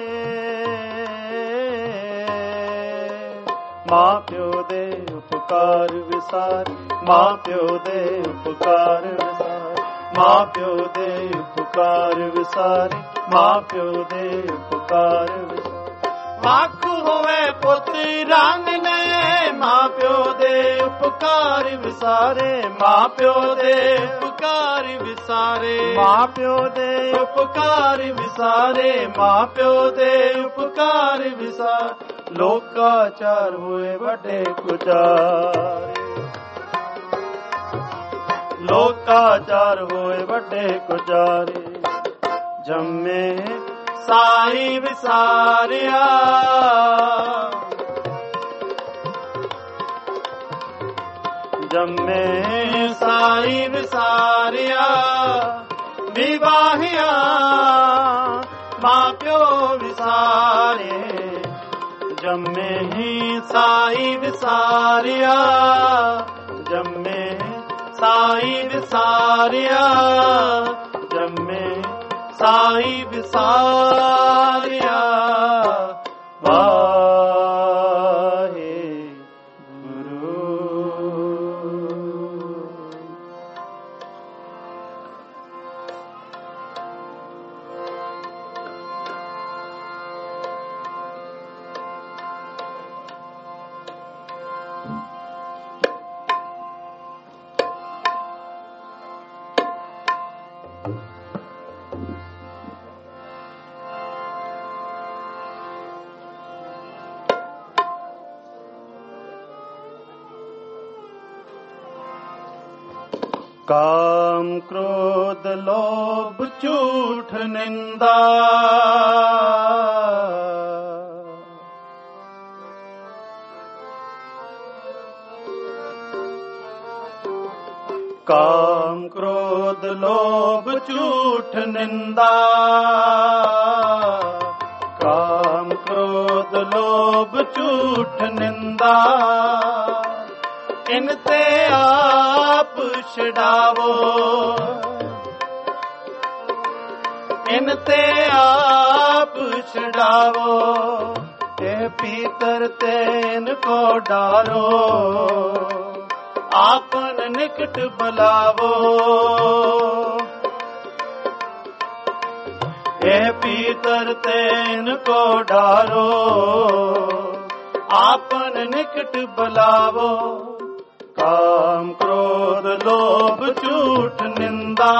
Speaker 1: ਮਾਂ ਪਿਓ ਦੇ ਉਪਕਾਰ ਵਿਸਾਰੇ। ਮਾਂ ਪਿਓ ਦੇ ਉਪਕਾਰ ਵਿਸਾਰੇ। ਮਾਂ ਪਿਓ ਦੇ ਉਪਕਾਰ ਵਿਸਾਰੇ। ਮਾਂ ਪਿਓ ਦੇ ਉਪਕਾਰ ਵਿਸਾਰੇ। ਵੱਖ ਹੋਵੇ ਪੁੱਤ ਰੰਗ ਲੈ, ਮਾਂ ਪਿਓ ਦੇ ਉਪਕਾਰ ਵਿਸਾਰੇ। ਮਾਂ ਪਿਓ ਦੇ ਉਪਕਾਰ ਵਿਸਾਰੇ। ਮਾਂ ਪਿਓ ਦੇ ਉਪਕਾਰ ਵਿਸਾਰੇ। ਮਾਂ ਪਿਓ ਦੇ ਉਪਕਾਰ ਵਿਸਾਰੇ। ਲੋਕਾਚਾਰ ਹੋਏ ਵੱਡੇ ਕੁਚਾਰੇ। ਲੋਕਾਚਾਰ ਹੋਏ ਵੱਡੇ ਕੁਚਾਰੇ। ਜੰਮੇ ਸਾਈ ਵਿਸਾਰਿਆ, ਜੰਮੇ ਸਾਈ ਵਿਸਾਰਿਆ। ਵਿਵਾਹਿਆ ਮਾਂ ਪਿਓ ਵਿਸਾਰੇ, ਜੰਮੇ ਸਾਈ ਵਿਸਾਰਿਆ। ਜੰਮੇ ਸਾਈ ਵਿਸਾਰਿਆ, ਜੰਮੇ ਸਾਈ ਵਿਸਾਰਿਆ। ਵਾਹਿਗੁਰੂ। ਕਾਮ ਕ੍ਰੋਧ ਲੋਭ ਝੂਠ ਨਿੰਦਾ, ਕਾਮ ਕ੍ਰੋਧ ਲੋਭ ਝੂਠ ਨਿੰਦਾ। ਕਾਮ ਕ੍ਰੋਧ ਲੋਭ ਝੂਠ ਨਿੰਦਾ। ਇਨ ਤੇ ਆਪ ਛਡਾਵੋ, ਇਨ ਤੇ ਆਪ ਛਡਾਵੋ। ਇਹ ਪੀਤਰ ਤੈਨ ਕੋ ਡਾਰੋ, ਆਪਨ ਨਿਕਟ ਬੁਲਾਵੋ। हे पीतर तेन को डारो, आपन निकट बुलावो। काम क्रोध लोभ झूठ निंदा,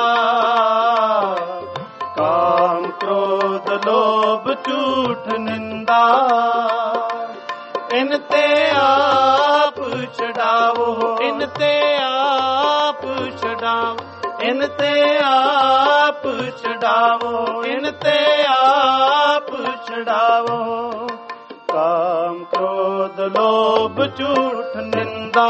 Speaker 1: काम क्रोध लोभ झूठ निंदा, इनते आप छड़ावो, इनते आप छड़ावो, इनते आप छड़ावो, इनते आप छड़ावो। काम क्रोध लोभ झूठ निंदा,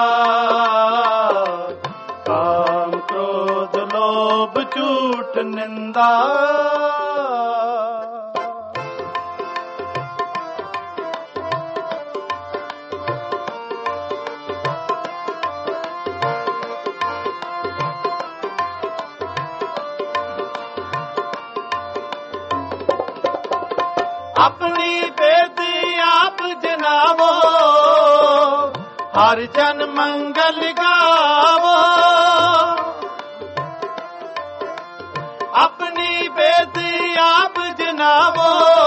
Speaker 1: काम क्रोध लोभ झूठ निंदा। अपनी बेदी आप जनावो, हर जन मंगल गावो। अपनी बेदी आप जनावो,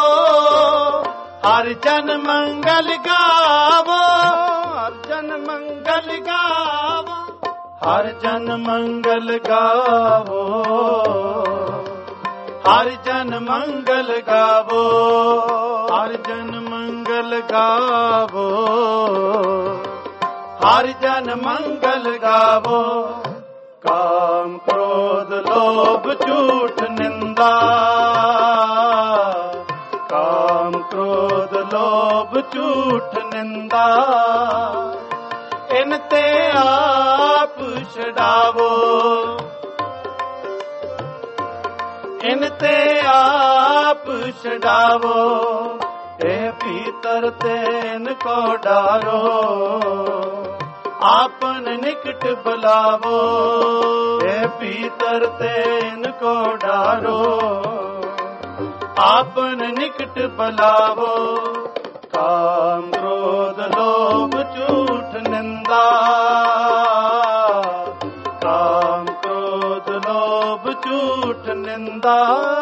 Speaker 1: हर जन मंगल गावो, हर जन मंगल गावो, हर जन मंगल गावो, हर जन मंगल गावो, हर जन मंगल गावो, हर जन मंगल गावो। काम क्रोध लोभ झूठ निंदा, काम क्रोध लोभ झूठ निंदा, इनते आप छड़ावो, इनते आप छड़ावो। हे भीतर तेन को डारो, आपन निकट बुलावो। हे भीतर तेन को डारो, आपन निकट बुलावो। काम क्रोध लोभ झूठ निंदा, काम क्रोध लोभ झूठ निंदा।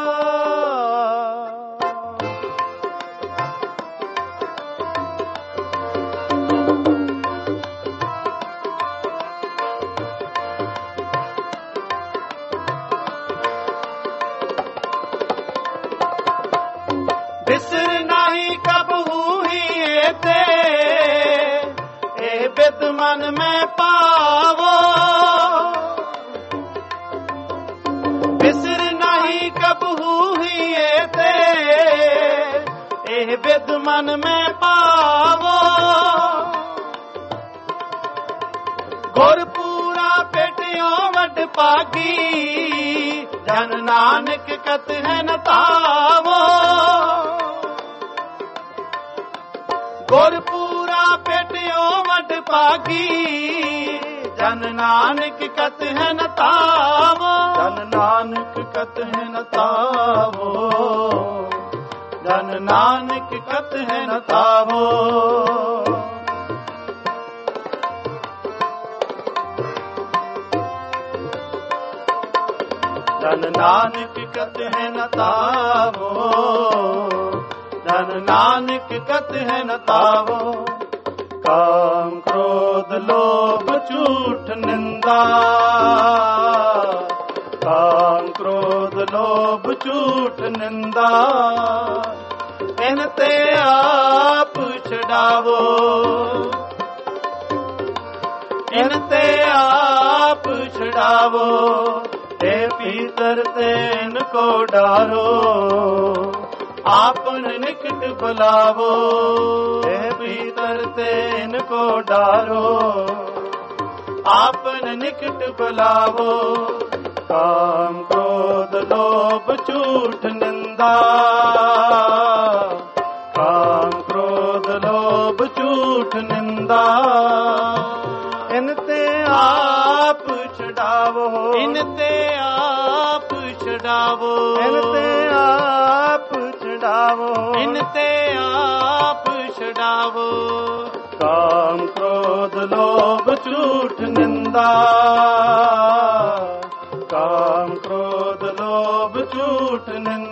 Speaker 1: बिसर नहीं कबहू ही एते, ए बिद मन में पावो। बिसर नहीं कबहू ही एते, ए बिद मन में पावो। गुर पूरा पेटियों वड पागी, जन नानक कत है न तावो। गुर पूरा पेटियों वड पागी, जन नानक कत है न तावो। जन नानक कत है न तावो, जन नानक कत है न तावो। जन नानक कत है न तावो, जन नानक कत है न तावो। काम क्रोध लोभ झूठ निंदा, काम क्रोध लोभ झूठ निंदा, इनते आप छड़ावो, इनते आप छड़ावो। हे भीतर तेन को डारो, आपन निकट बुलावो। हे भीतर तेन को डारो, आपन निकट बुलावो। काम क्रोध लोभ झूठ निंदा, काम क्रोध लोभ झूठ निंदा, इनते आप छड़ावो, इनते आप छड़ावो, इनते आप छड़ावो, इनते आप छड़ावो। काम क्रोध लोभ झूठ निंदा, काम क्रोध लोभ झूठ निंदा।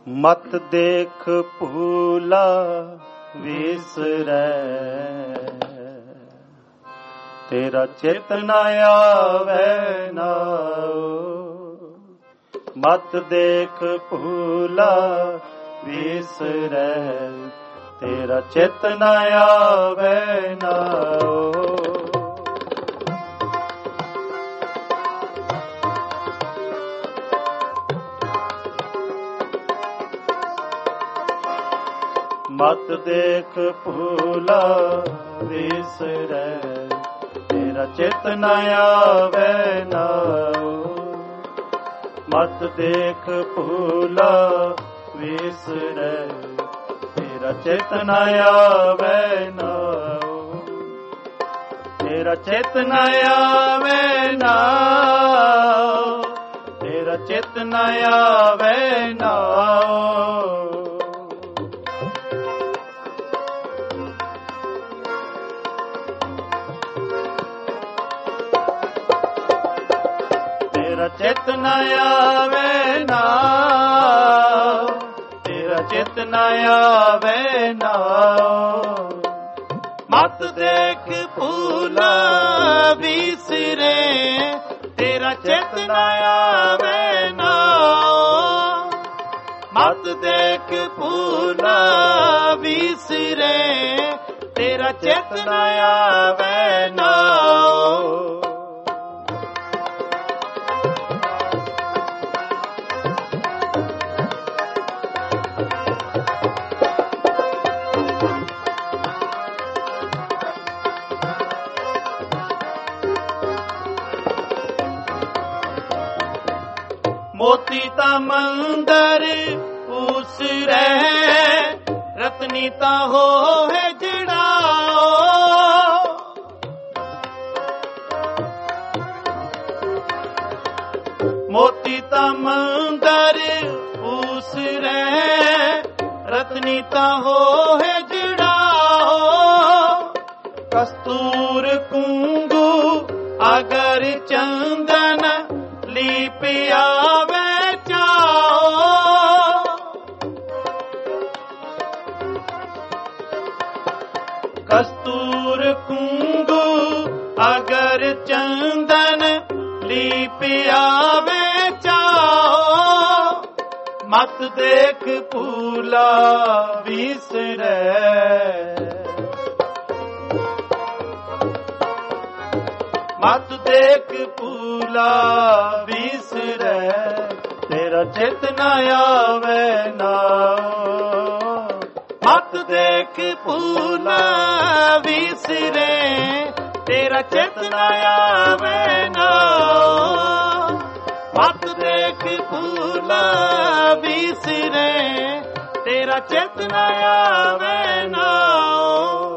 Speaker 1: ਮਤ ਦੇਖ ਭੂਲਾ ਵਿਸਰੈ, ਤੇਰਾ ਚਿਤ ਨ ਆਵੈ ਨਾਉ। ਮਤ ਦੇਖ ਭੂਲਾ ਵਿਸਰੈ, ਤੇਰਾ ਚਿਤ ਨ ਆਵੈ ਨਾਉ। ਮਤ ਦੇਖ ਭੂਲਾ ਵਿਸਰੈ, ਤੇਰਾ ਚਿਤ ਨ ਆਵੈ ਨਾਉ। ਮਤ ਦੇਖ ਭੂਲਾ ਵਿਸਰੈ, ਤੇਰਾ ਚਿਤ ਨ ਆਵੈ ਨਾਉ। ਤੇਰਾ ਚਿਤ ਨ ਆਵੈ ਨਾਉ, ਤੇਰਾ ਚਿਤ ਨ ਆਵੈ ਨਾਉ। ਤੇਰਾ ਚਿਤ ਨ ਆਵੈ ਨਾਉ, ਤੇਰਾ ਚਿਤ ਨ ਆਵੈ ਨਾਉ। ਮਤ ਦੇਖ ਭੂਲਾ ਵਿਸਰੈ, ਤੇਰਾ ਚਿਤ ਨ ਆਵੈ ਨਾਉ। ਮਤ ਦੇਖ ਭੂਲਾ ਵਿਸਰੈ, ਤੇਰਾ ਚਿਤ ਨ ਆਵੈ ਨਾਉ। ਮੋਤੀ ਤਾਂ ਮੰਦਰ ਉਸਰੈ, ਰਤਨੀ ਤਾਂ ਹੋਏ ਜੜਾਓ। ਮੋਤੀ ਤਾਂ ਮੰਦਰ ਉਸਰੈ, ਰਤਨੀ ਤਾਂ ਹੋਏ ਜੜਾਓ। ਕਸਤੂਰ ਕੁੰਗੂ ਅਗਰ ਚੰਦਨ ਲੀਪ ਆਵੈ ਚਾਓ। ਕਸਤੂਰ ਕੁੰਗੂ ਅਗਰ ਚੰਦਨ ਲੀਪ ਆਵੈ ਚਾਓ। ਮਤ ਦੇਖ ਭੂਲਾ ਵਿਸਰੈ, ਮਤ ਦੇਖ ਭੂਲਾ ਵਿਸਰੈ, ਤੇਰਾ ਚਿਤ ਨ ਆਵੈ ਨਾਉ। ਮਤ ਦੇਖ ਭੂਲਾ ਵਿਸਰੈ, ਤੇਰਾ ਚਿਤ ਨ ਆਵੈ ਨਾਉ। ਮਤ ਦੇਖ ਭੂਲਾ ਵਿਸਰੈ, ਤੇਰਾ ਚਿਤ ਨ ਆਵੈ ਨਾਉ।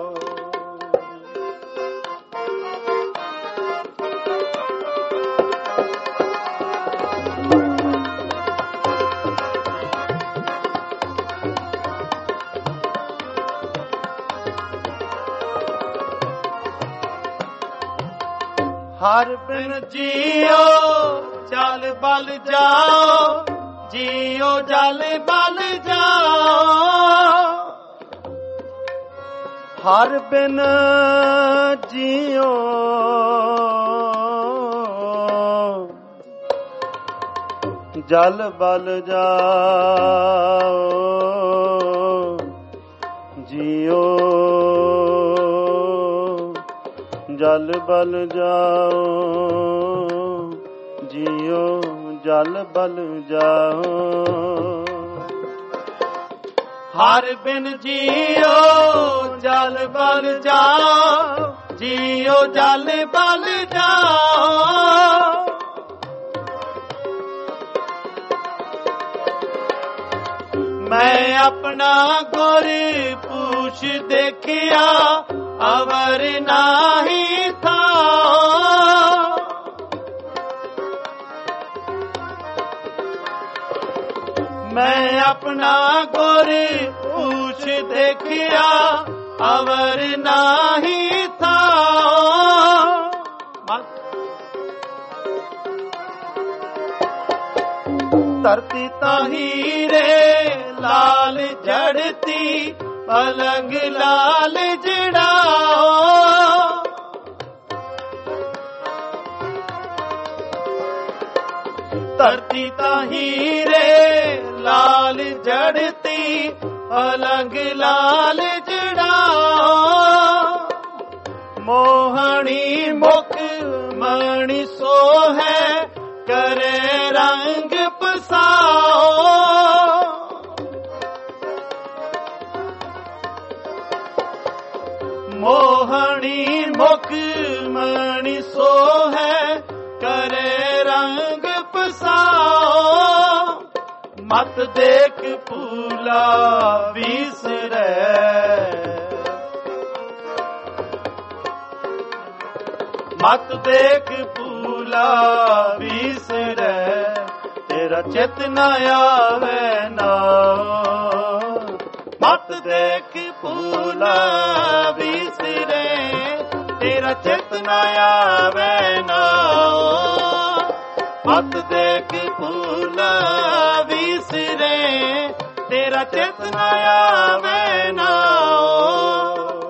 Speaker 1: ਹਰ ਬਿਨ ਜੀਓ ਚਲ ਬਲ ਜਾਓ, ਜੀਓ ਜਲ ਬਲ ਜਾਓ। ਹਰ ਬਿਨ ਜੀਓ ਜਲ ਬਲ ਜਾਓ, ਜੀਓ ਜਲ ਬਲ ਜਾਓ, ਜੀਓ ਜਲ ਬਲ ਜਾਓ। ਹਰ ਬਿਨ ਜੀਓ ਜਲ ਬਲ ਜਾਓ, ਜੀਓ ਜਲ ਬਲ ਜਾਓ। ਮੈਂ ਆਪਣਾ ਗੁਰ ਪੂਛ ਦੇਖਿਆ, ਅਵਰ ਨਾਹੀ ਥਾਓ। ਮੈਂ ਆਪਣਾ ਗੁਰ ਪੂਛ ਦੇਖਿਆ, ਅਵਰ ਨਾਹੀ ਥਾਓ। ਧਰਤੀ ਤਾਂ ਹੀਰੇ ਲਾਲ ਜੜਤੀ, ਪਲੰਗ ਲਾਲ ਜੜਾਓ। ਧਰਤੀ ਤਾਂ ਹੀਰੇ ਲਾਲ ਜੜਤੀ, ਪਲੰਗ ਲਾਲ ਜੜਾਓ। ਮੋਹਣੀ ਮੁਖ ਮਣੀ ਸੋਹੈ, ਕਰੇ ਰੰਗ ਪਸਾਓ। ਮੋਹਣੀ ਮੁਖ ਮਣੀ ਸੋਹੈ, ਕਰੇ ਰੰਗ ਪਸਾਓ। ਮਤ ਦੇਖ ਭੂਲਾ ਵਿਸਰੈ, ਮਤ ਦੇਖ ਭੂਲਾ ਵਿਸਰੈ, ਤੇਰਾ ਚਿਤ ਨ ਆਵੇ ਨਾਉ। ਮਤ ਦੇਖ ਭੂਲਾ ਵਿਸਰੈ, ਤੇਰਾ ਚਿਤ ਨ ਆਵੇ ਨਾਉ। ਮਤ ਦੇਖ ਭੂਲਾ ਵਿਸਰੈ, ਤੇਰਾ ਚਿਤ ਨ ਆਵੇ ਨਾਉ।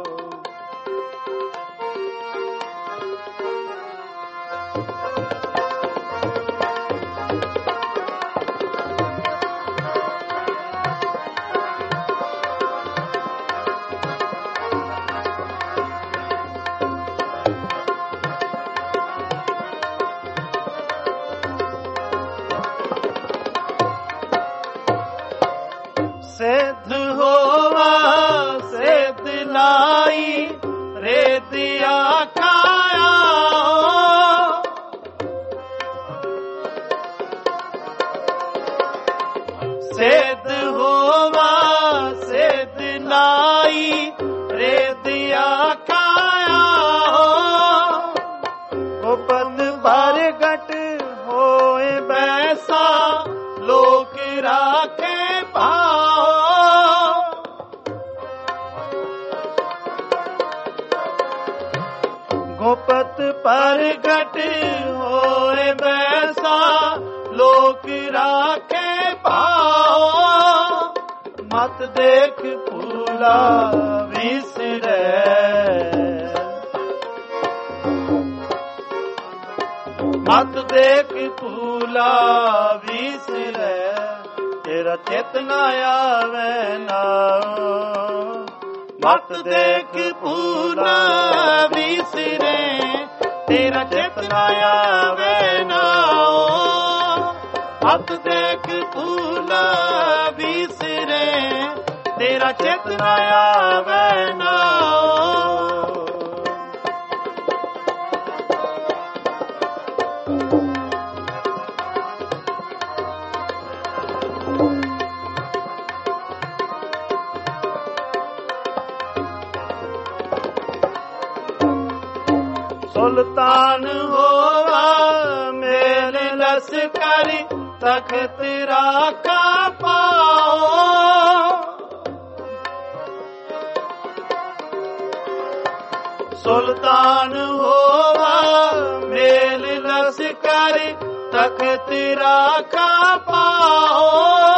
Speaker 1: ਸਿੱਧ ਹੋਵਾ ਸਿੱਧ ਲਾਈ, ਰੇਤਿਆ ਖਾਇਆ। ਸਿੱਧ ਹੋਵਾ ਸਿੱਧ ਲਾਈ, ਰੇਤਿਆ ਖਾਇਆ। ਗੁਪਤ ਭਰ ਘਟ ਹੋਏ ਬੈਸਾ, ਲੋਕ ਰਾਖੇ ਭਾਓ। ਗੁਪਤ ਪ੍ਰਗਟ ਹੋਏ ਬੈਸਾ, ਲੋਕ ਰਾਖੇ ਭਾਓ। ਮਤ ਦੇਖ ਭੂਲਾ ਵਿਸਰੈ, ਮਤ ਦੇਖ ਭੂਲਾ ਵਿਸਰੈ, ਤੇਰਾ ਚਿਤ ਨ ਆਵੇ ਨਾਉ। ਮਤ ਦੇਖ ਭੂਲਾ ਵਿਸਰੈ, ਤੇਰਾ ਚਿਤ ਨ ਆਵੇ ਨਾਉ। ਮਤ ਦੇਖ ਭੂਲਾ ਵਿਸਰੈ, ਤੇਰਾ ਚਿਤ ਨ ਆਵੇ ਨਾਉ। ਸੁਲਤਾਨ ਹੋਵਾ ਮੇਲ ਲਸਕਰ, ਤਖਤ ਰਾਖਾ ਪਾਓ। ਸੁਲਤਾਨ ਹੋਵਾ ਮੇਲ ਲਸਕਰ, ਤਖਤ ਰਾਖਾ ਪਾਓ।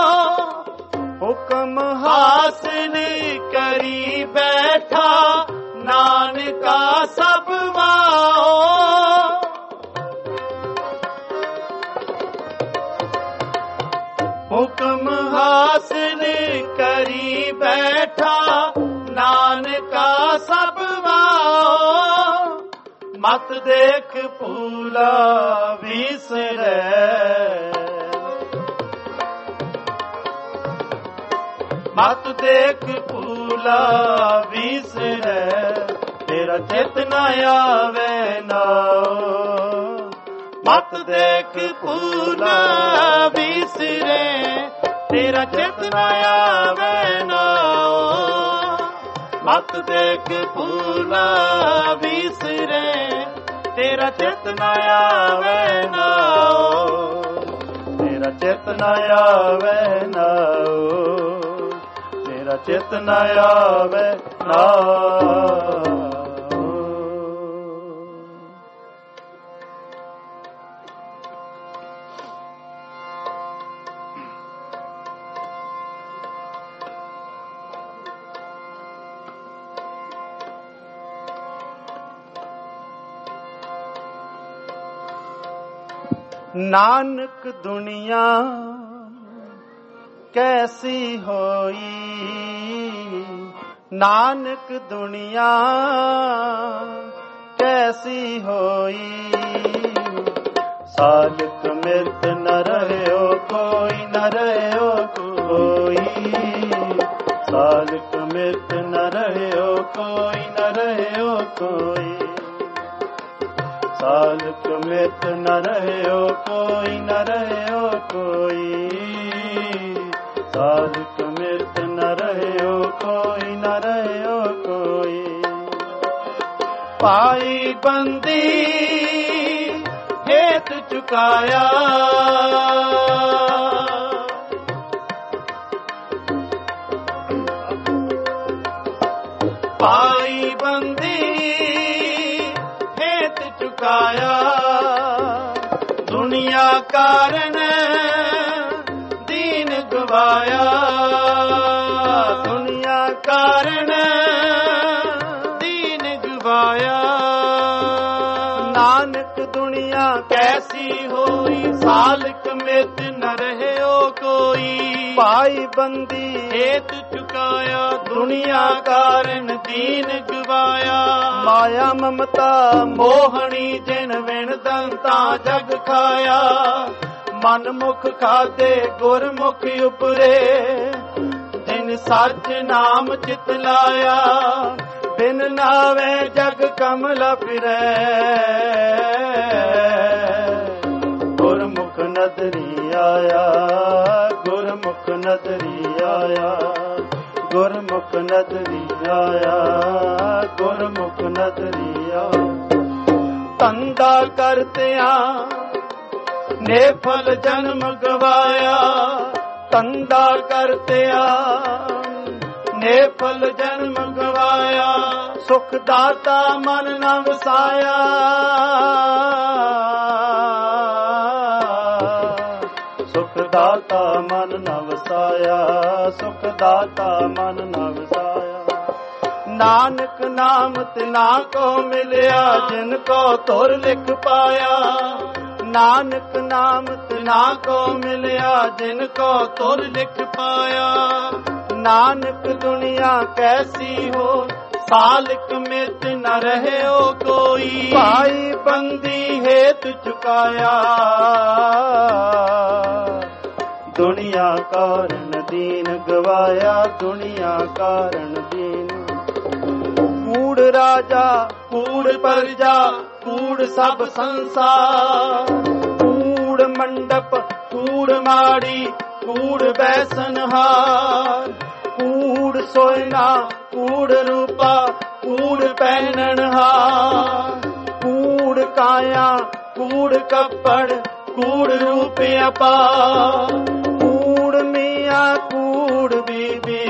Speaker 1: ਹੁਕਮ ਹਾਸਨ ਕਰੀ ਬੈਠਾ, ਨਾਨਕਾ ਸਭ ਵਾਓ। ਹੁਕਮ ਹਾਸਨ ਕਰੀ ਬੈਠਾ, ਨਾਨਕਾ ਸਭ ਵਾਓ। ਮਤ ਦੇਖ ਭੂਲਾ ਵਿਸਰੈ, ਮਤ ਦੇਖ ਭੂਲਾ ਵਿਸਰੈ, ਤੇਰਾ ਚਿਤ ਨ ਆਵੇ ਨਾਉ। ਮਤ ਦੇਖ ਭੂਲਾ ਵਿਸਰੈ, ਤੇਰਾ ਚਿਤ ਨ ਆਵੇ ਨਾਉ। ਮਤ ਦੇਖ ਭੂਲਾ ਵਿਸਰੈ, ਤੇਰਾ ਚਿਤ ਨ ਆਵੇ ਨਾਉ। ਤੇਰਾ ਚਿਤ ਨ ਆਵੇ ਨਾਉ, ਤੇਰਾ ਚਿਤ ਨ ਆਵੇ ਨਾਉ। ਨਾਨਕ ਦੁਨੀਆ ਕੈਸੀ ਹੋਈ, ਨਾਨਕ ਦੁਨੀਆ ਕੈਸੀ ਹੋਈ। ਸਾਲਕ ਮਿਰਤ ਨ ਰਹਿਓ ਕੋਈ, ਨ ਰਹਿਓ ਕੋਈ। ਸਾਲਕ ਮਿਰਤ ਨ ਰਹਿਓ ਕੋਈ, ਨ ਰਹਿਓ ਕੋਈ। ਸਾਲਕ ਮਿਰਤ ਨ ਰਹਿਓ ਕੋਈ, ਨ ਰਹਿਓ ਕੋਈ। ਸਾਲਕ ਮਿਰਤ ਨ ਰਹਿਓ ਕੋਈ, ਨ ਰਹਿਓ ਕੋਈ। ਪਾਈ ਬੰਦੀ ਹੇਤ ਚੁਕਾਇਆ, ਪਾਈ ਬੰਦੀ ਹੇਤ ਚੁਕਾਇਆ। ਦੁਨੀਆ ਕਾਰਨ ਦੀਨ ਗਵਾਇਆ, ਦੁਨੀਆ ਕਾਰਨ ਦੀਨ ਗਵਾਇਆ। ਨਾਨਕ ਦੁਨੀਆ ਕੈਸੀ ਹੋਈ, ਸਾਲਕ ਮਿਰਤ ਨ ਰਹਿਓ ਕੋਈ। ਪਾਈ ਬੰਦੀ ਹੇਤ ਚੁਕਾਇਆ, ਦੁਨੀਆ ਕਾਰਨ ਦੀਨ ਗਵਾਇਆ। ਮਾਇਆ ਮਮਤਾ ਮੋਹਣੀ ਜਿਨ ਵਿਣ ਦੰਤਾ ਜਗ ਖਾਇਆ। ਮਨ ਮੁਖ ਖਾਦੇ ਗੁਰਮੁਖ ਉਪਰੇ, ਜਿਨ ਸੱਚ ਨਾਮ ਚਿਤ ਲਾਇਆ। ਬਿਨ ਨਾਵੇ ਜਗ ਕਮਲ ਫਿਰੈ, ਗੁਰਮੁਖ ਨਦਰੀ ਆਇਆ, ਗੁਰਮੁਖ ਨਦਰੀ ਆਇਆ। ਗੁਰਮੁਖ ਨਦਰੀ ਆਇਆ, ਗੁਰਮੁਖ ਨਦਰੀ ਆਇਆ। ਧੰਦਾ ਕਰਤਿਆਂ ਨੇ ਫਲ ਜਨਮ ਗਵਾਇਆ, ਧੰਦਾ ਕਰਤਿਆਂ ਨੇ ਫਲ ਜਨਮ ਗਵਾਇਆ। ਸੁਖ ਦਾਤਾ ਮਨ ਨ ਵਸਾਇਆ, ਸੁਖ ਦਾਤਾ ਮਨ ਨ ਵਸਾਇਆ। ਸੁਖ ਦਾਤਾ ਮਨ ਨ ਵਸਾਇਆ। ਨਾਨਕ ਨਾਮ ਤਿਨਾ ਕੋ ਮਿਲਿਆ, ਜਿਨ ਕੋ ਤੁਰ ਲਿਖ ਪਾਇਆ। ਨਾਨਕ ਨਾਮ ਤਿਨਾ ਕੋ ਮਿਲਿਆ, ਜਿਨ ਕੋ ਤੁਰ ਲਿਖ ਪਾਇਆ। ਨਾਨਕ ਦੁਨੀਆ ਕੈਸੀ ਹੋ, ਸਾਲਕ ਮਿਰਤ ਨ ਰਹਿਓ ਕੋਈ। ਭਾਈ ਬੰਦੀ ਹੇਤ ਚੁਕਾਇਆ, ਦੁਨੀਆ ਕਾਰਨ ਦੀਨ ਗਵਾਇਆ। ਦੁਨੀਆ ਕਾਰਨ ਦੀਨ। ਕੂੜ ਰਾਜਾ ਕੂੜ ਪਰਜਾ, ਕੂੜ ਸਭ ਸੰਸਾਰ। ਕੂੜ ਮੰਡਪ ਕੂੜ ਮਾੜੀ, ਕੂੜ ਬੈਸਨਹਾਰ। ਕੂੜ ਸੋਇਨਾ ਕੂੜ ਰੂਪਾ, ਕੂੜ ਪਹਿਨਣਹਾਰ। ਕੂੜ ਕਾਇਆ ਕੂੜ ਕੱਪੜ, ਕੂੜ ਰੂਪ ਅਪਾਰ। ਕੂੜ ਮੀਆਂ ਕੂੜ ਬੀਬੀ,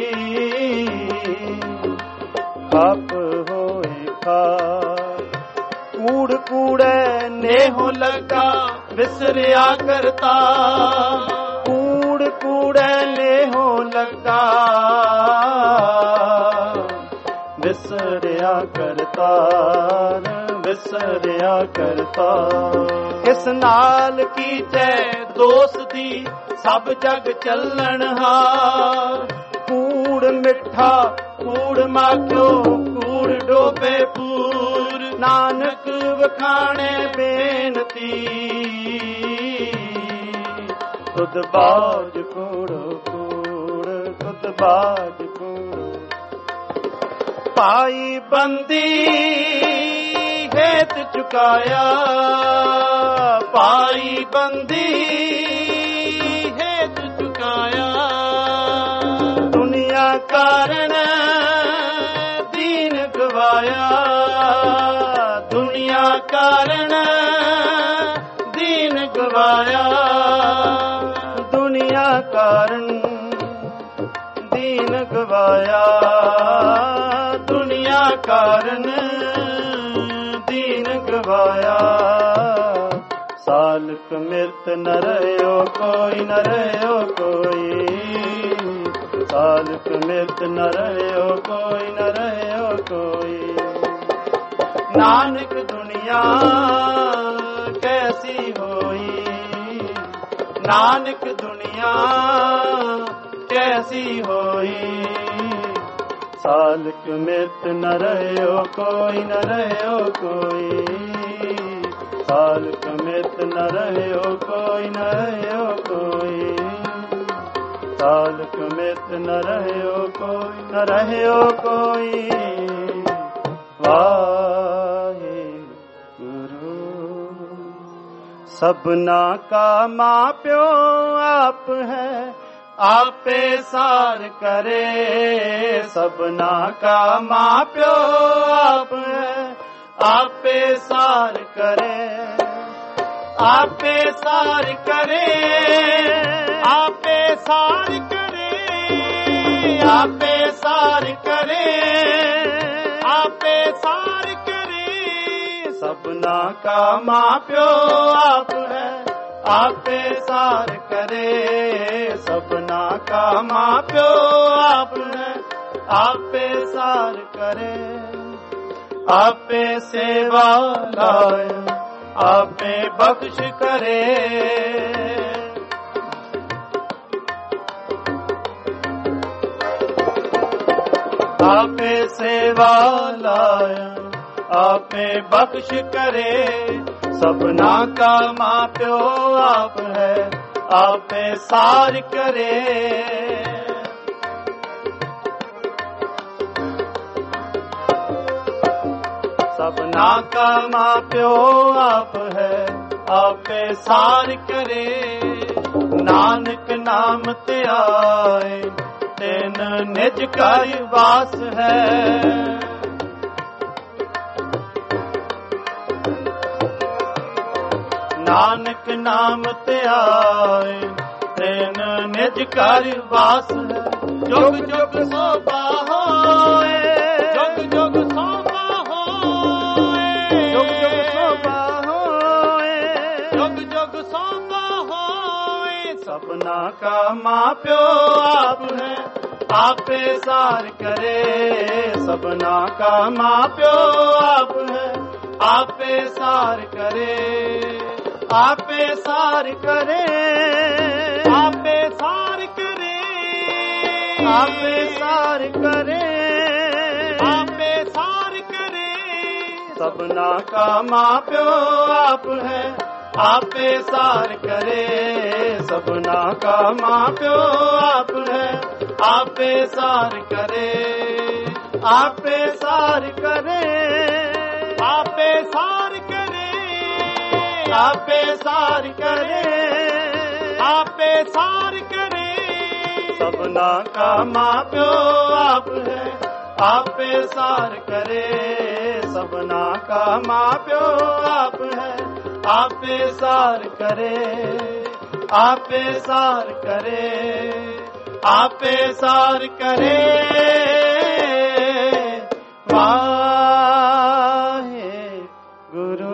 Speaker 1: ਖਪ ਹੋਏ ਖਾਰ। ਕੂੜ ਕੂੜੇ ਨੇਹੋ ਲੱਗਾ, ਵਿਸਰਿਆ ਕਰਤਾ। ਕੂੜ ਕੂੜੇ ਨੇਹੋ ਲੱਗਾ, ਵਿਸਰਿਆ ਕਰਤਾਰ। ਵਿਸਰਿਆ ਕਰਤਾਰ। ਇਸ ਨਾਲ ਕੀਚੈ ਦੋਸਤੀ, ਸਭ ਜਗ ਚੱਲਣਹਾਰ। ਕੂੜ ਮਿੱਠਾ ਕੂੜ ਮਾਖਿਓ, ਕੂੜ ਡੋਬੇ ਪੂਰ। ਨਾਨਕ ਵਖਾਣੇ ਬੇਨਤੀ, ਤੁਧ ਬਾਜ ਕੂੜੋ ਕੂੜ, ਤੁਧ ਬਾਜ ਕੂੜੋ। ਪਾਈ ਬੰਦੀ ਹੇਤ ਚੁਕਾਇਆ, ਪਾਈ ਬੰਦੀ ਹੇਤ ਚੁਕਾਇਆ। ਦੁਨੀਆ ਕਾਰਨ ਦੀਨ ਗਵਾਇਆ, ਦੁਨੀਆ ਕਾਰਨ ਦੀਨ ਗਵਾਇਆ। ਦੁਨੀਆ ਕਾਰਨ ਦੀਨ ਗਵਾਇਆ, ਦੁਨੀਆ ਕਾਰਨ ਦੀਨ ਗਵਾਇਆ। ਸਾਲਕ ਮਿਰਤ ਨ ਰਹਿਓ ਕੋਈ, ਨ ਰਹਿਓ ਕੋਈ। ਸਾਲਕ ਮਿਰਤ ਨ ਰਹਿਓ ਕੋਈ, ਨ ਰਹਿਓ ਕੋਈ। ਨਾਨਕ ਦੁਨੀਆ ਕੈਸੀ ਹੋਈ, नानक दुनिया कैसी होई। सालक मित न रहो कोई, न रहो कोई, सालक मित न रहो कोई, न रहो कोई, सालक मित न रहो कोई, न रहो कोई। वाहे गुरु सबना का मां प्यो आप है, आपे सार करे। सबना का मां प्यो आप है, आपे सार करे, आपे सार करे, आपे सार करे, आपे सार करे, आपे सार करे। सबना का मां प्यो आप है, आपे सार करे। सबना का मां प्यो आप है, आपे सार करे। आपे सेवा लाए, आपे बख्श करे। आपे सेवा लाए, आपे बख्श करे। सबना का मां प्यो आप है, आपे सार करे। सबना का मां प्यो आप है, आपे सार करे। नानक नाम ते आए, तेन निज कर वास है। नानक नाम ते आए, तेन निज कर वास है। जुग जुग शोभा होए, जुग जुग शोभा होए, जुग जुग शोभा होए, जुग जुग शोभा होए। सबना का मां प्यो आप है, आपे सार करे। सबना का मां प्यो आप है, आपे सार करे। आपे सार करे, आपे सार करे, आपे सार करे, आपे सार करे। सबना का मां प्यो आप है, आपे सार करे। सबना का मां प्यो आप है, आपे सार करे। आपे सार करे, आपे सार करे, आपे सार करे, आपे सार करे। सबना का मां प्यो आप है, आपे सार करे। सबना का मां प्यो आप है, आपे सार करे। आपे सार करे, आपे सार करे। वाहे गुरु।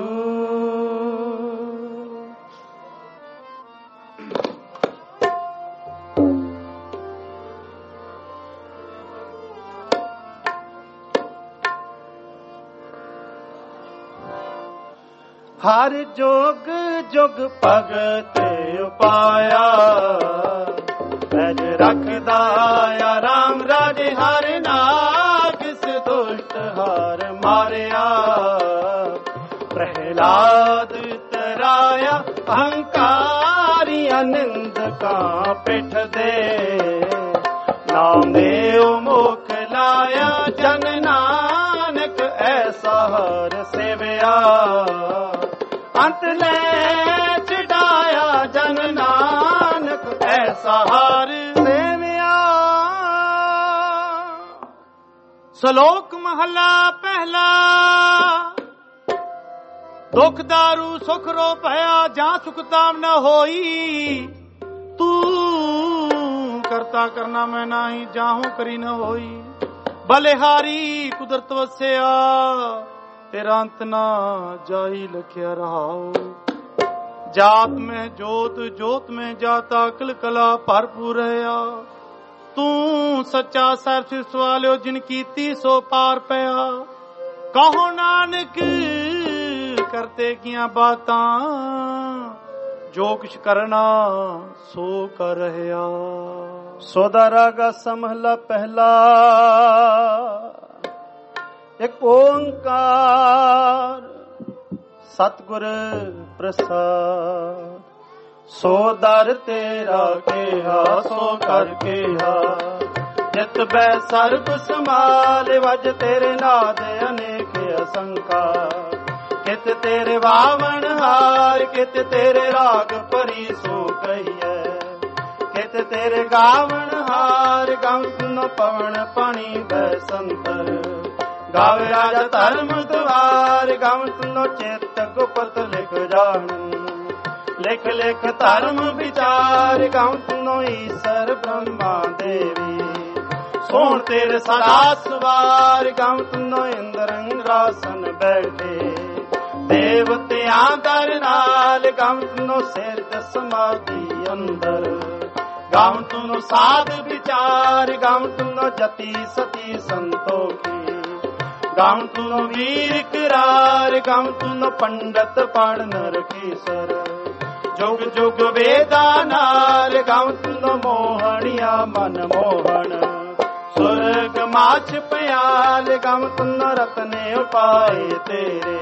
Speaker 1: हर जोग जुग भगत उपाया, पैज रखदा या राम राजे हर नाग से दुष्ट हार मारिया। प्रहलाद तराया अहंकारी निंद का पिठ दे। नाम देव मुख लाया जन नानक ऐसा हर सेवया। अंत ले चढ़ाया जन नानक ऐसा हर सेवया। श्लोक महला पहला। दुख दारू सुख रो भया, जहाँ सुख ताम न होई। तू करता करना मैं नाही, जाहूं करी न होई। बलिहारी कुदरत वस्या, तेरा अंत ना जाई लखिया रहाओ। जात में जोत, जोत में जाता, कल कला भरपूर रहा। तू सच्चा सर सिर सवालियो, जिन कीती सो पार पया। कहो नानक करते किया बातां, ਜੋ ਕੁਛ ਕਰਨਾ ਸੋ ਕਰ ਰਹਿਆ। ਸੋਦਾ ਰਾਗਾ ਸਮਹਲਾ ਪਹਿਲਾ। ਇੱਕ ਓੰਕਾਰ ਸਤਿਗੁਰ ਪ੍ਰਸਾਦ। ਸੋ ਦਰ ਤੇਰਾ ਕਿਹਾ ਸੋ ਕਰ ਕਿਹਾ। ਜਿਤ ਬੈ ਸਰਬ ਸਮਾਲ ਵਜ ਤੇਰੇ ਨਾਦ ਅਨੇਕ ਅਸੰਖਾ। ਕਿਤ ਤੇਰੇ ਵਾਵਣ ਹਾਰ ਕਿਤ ਤੇਰੇ ਰਾਗ ਭਰੀ ਸੋ ਕਹੀਐ। ਕਿਤ ਤੇਰੇ ਗਾਵਣ ਹਾਰ ਗਾਵਤ ਨ ਪਵਨ ਪਾਣੀ ਬੈ ਸੰਤਰ। ਗਾਵੇ ਰਾਜਾ ਧਰਮ ਦੁਆਰ ਗਾਵਤ ਨ ਚੇਤ ਗੁਪਤ ਲਿਖ ਜਾਣੂ। ਲਿਖ ਲਿਖ ਧਰਮ ਵਿਚਾਰ ਗਾਵਤ ਨ ਈਸਰ ਬ੍ਰਹਮਾ ਦੇਵੀ। ਸੋਹਣ ਤੇਰੇ ਸਦਾ ਸਵਾਰ ਗਾਵਤ ਨ ਇੰਦਰ ਇੰਦਰਾਸਨ ਬੈਠੇ। ਦੇਵਤਿਆਂ ਦਰ ਨਾਲ ਗਾਵਤ ਨ ਸਿਰ ਸਮਾਧੀ ਅੰਦਰ। ਗਾਵਤ ਨ ਸਾਧ ਵਿਚਾਰ ਗਾਵਤ ਨ ਜਤੀ ਸਤੀ ਸੰਤੋਖੀ। ਗਾਵਤ ਨ ਵੀਰ ਕਰਾਰ ਗਾਵਤ ਨ ਪੰਡਤ ਪੜਨ ਰਖੀਸਰ। ਜੁਗ ਜੁਗ ਵੇਦਾ ਨਾਲ ਗਾਵਤ ਨ ਮੋਹਣਿਆ ਮਨ ਮੋਹਣ। ਸੁਰਗ ਮਾਛ ਪਿਆਲ ਗਾਵਤ ਨ ਰਤਨੇ ਉਪਾਏ ਤੇਰੇ।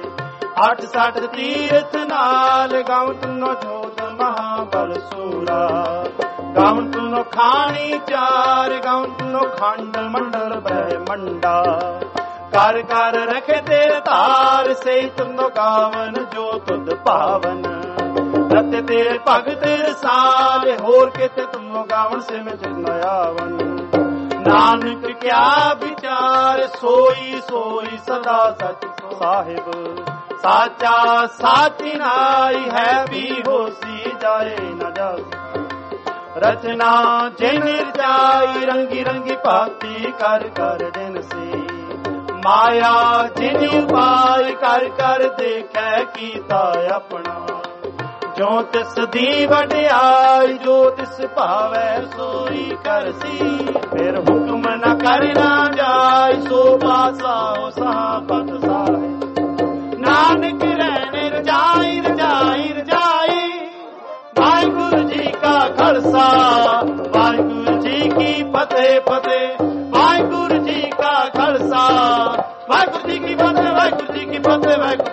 Speaker 1: 68 ਤੀਰਥ ਨਾਲ ਗਾਵਤ ਨ ਜੋਤ ਮਹਾਬਲ ਸੂਰਾ। ਗਾਵਤ ਨ ਖਾਣੀ ਚਾਰ ਗਾਵਤ ਨ ਖੰਡ ਮੰਡਲ ਬ੍ਰਹਮੰਡਾ। ਕਰ ਕਰ ਰਖੇ ਤੇਰੇ ਧਾਰ ਸੇ ਤੁੰਦੋ ਗਾਵਨ ਜੋ ਤੁਧ ਭਾਵਨ। ਰਤੇ ਤੇਰੇ ਭਗਤ ਰਸਾਲ ਹੋਰ ਕਿਤੇ ਤੁਮੋ ਗਾਵਨ ਸੇ ਮੈਂ ਚਰਨ ਆਵਨ। ਨਾਨਕ ਕਿਆ ਵਿਚਾਰ ਸੋਈ ਸੋਈ ਸਦਾ ਸਚ ਸਾਹਿਬ। ਸਾਚਾ ਸਾਚੀ ਨਾਈ ਹੈ ਵੀ ਹੋਸੀ ਜਾਏ ਨਾ ਜਾਸੀ। ਰਚਨਾ ਜਿਨ ਰਚਾਈ ਰੰਗੀ ਰੰਗੀ ਭਾਂਤੀ ਕਰ ਕਰ ਦਿਨ ਸੀ। ਮਾਇਆ ਜਿਨ ਉਪਾਇ ਕਰ ਕਰ ਦੇਖੈ ਕੀਤਾ ਆਪਣਾ। ਜੋ ਤਿਸ ਦੀ ਵਡਿਆਈ ਜੋ ਤਿਸ ਭਾਵੈ ਸੋਈ ਕਰਸੀ। ਫਿਰ ਹੁਕਮ ਨ ਕਰਨਾ ਜਾਇ ਸੋ ਪਾਸਾ ਸਾਪਤ ਸਾਹਿ। ਨਾਨਕ ਰਹਿਣੇ ਰਜਾਈ ਰਜਾਈ ਰਜਾਈ। ਵਾਹਿਗੁਰੂ ਜੀ ਕਾ ਖਾਲਸਾ ਵਾਹਿਗੁਰੂ ਜੀ ਕੀ ਫਤਿਹ ਫਤਿਹ। ਵਾਹਿਗੁਰੂ ਜੀ ਕਾ ਖਾਲਸਾ ਵਾਹਿਗੁਰੂ ਜੀ ਕੀ ਫਤਿਹ ਵਾਹਿਗੁਰੂ ਜੀ ਕੀ ਫਤਿਹ ਵਾਹਿਗੁਰੂ।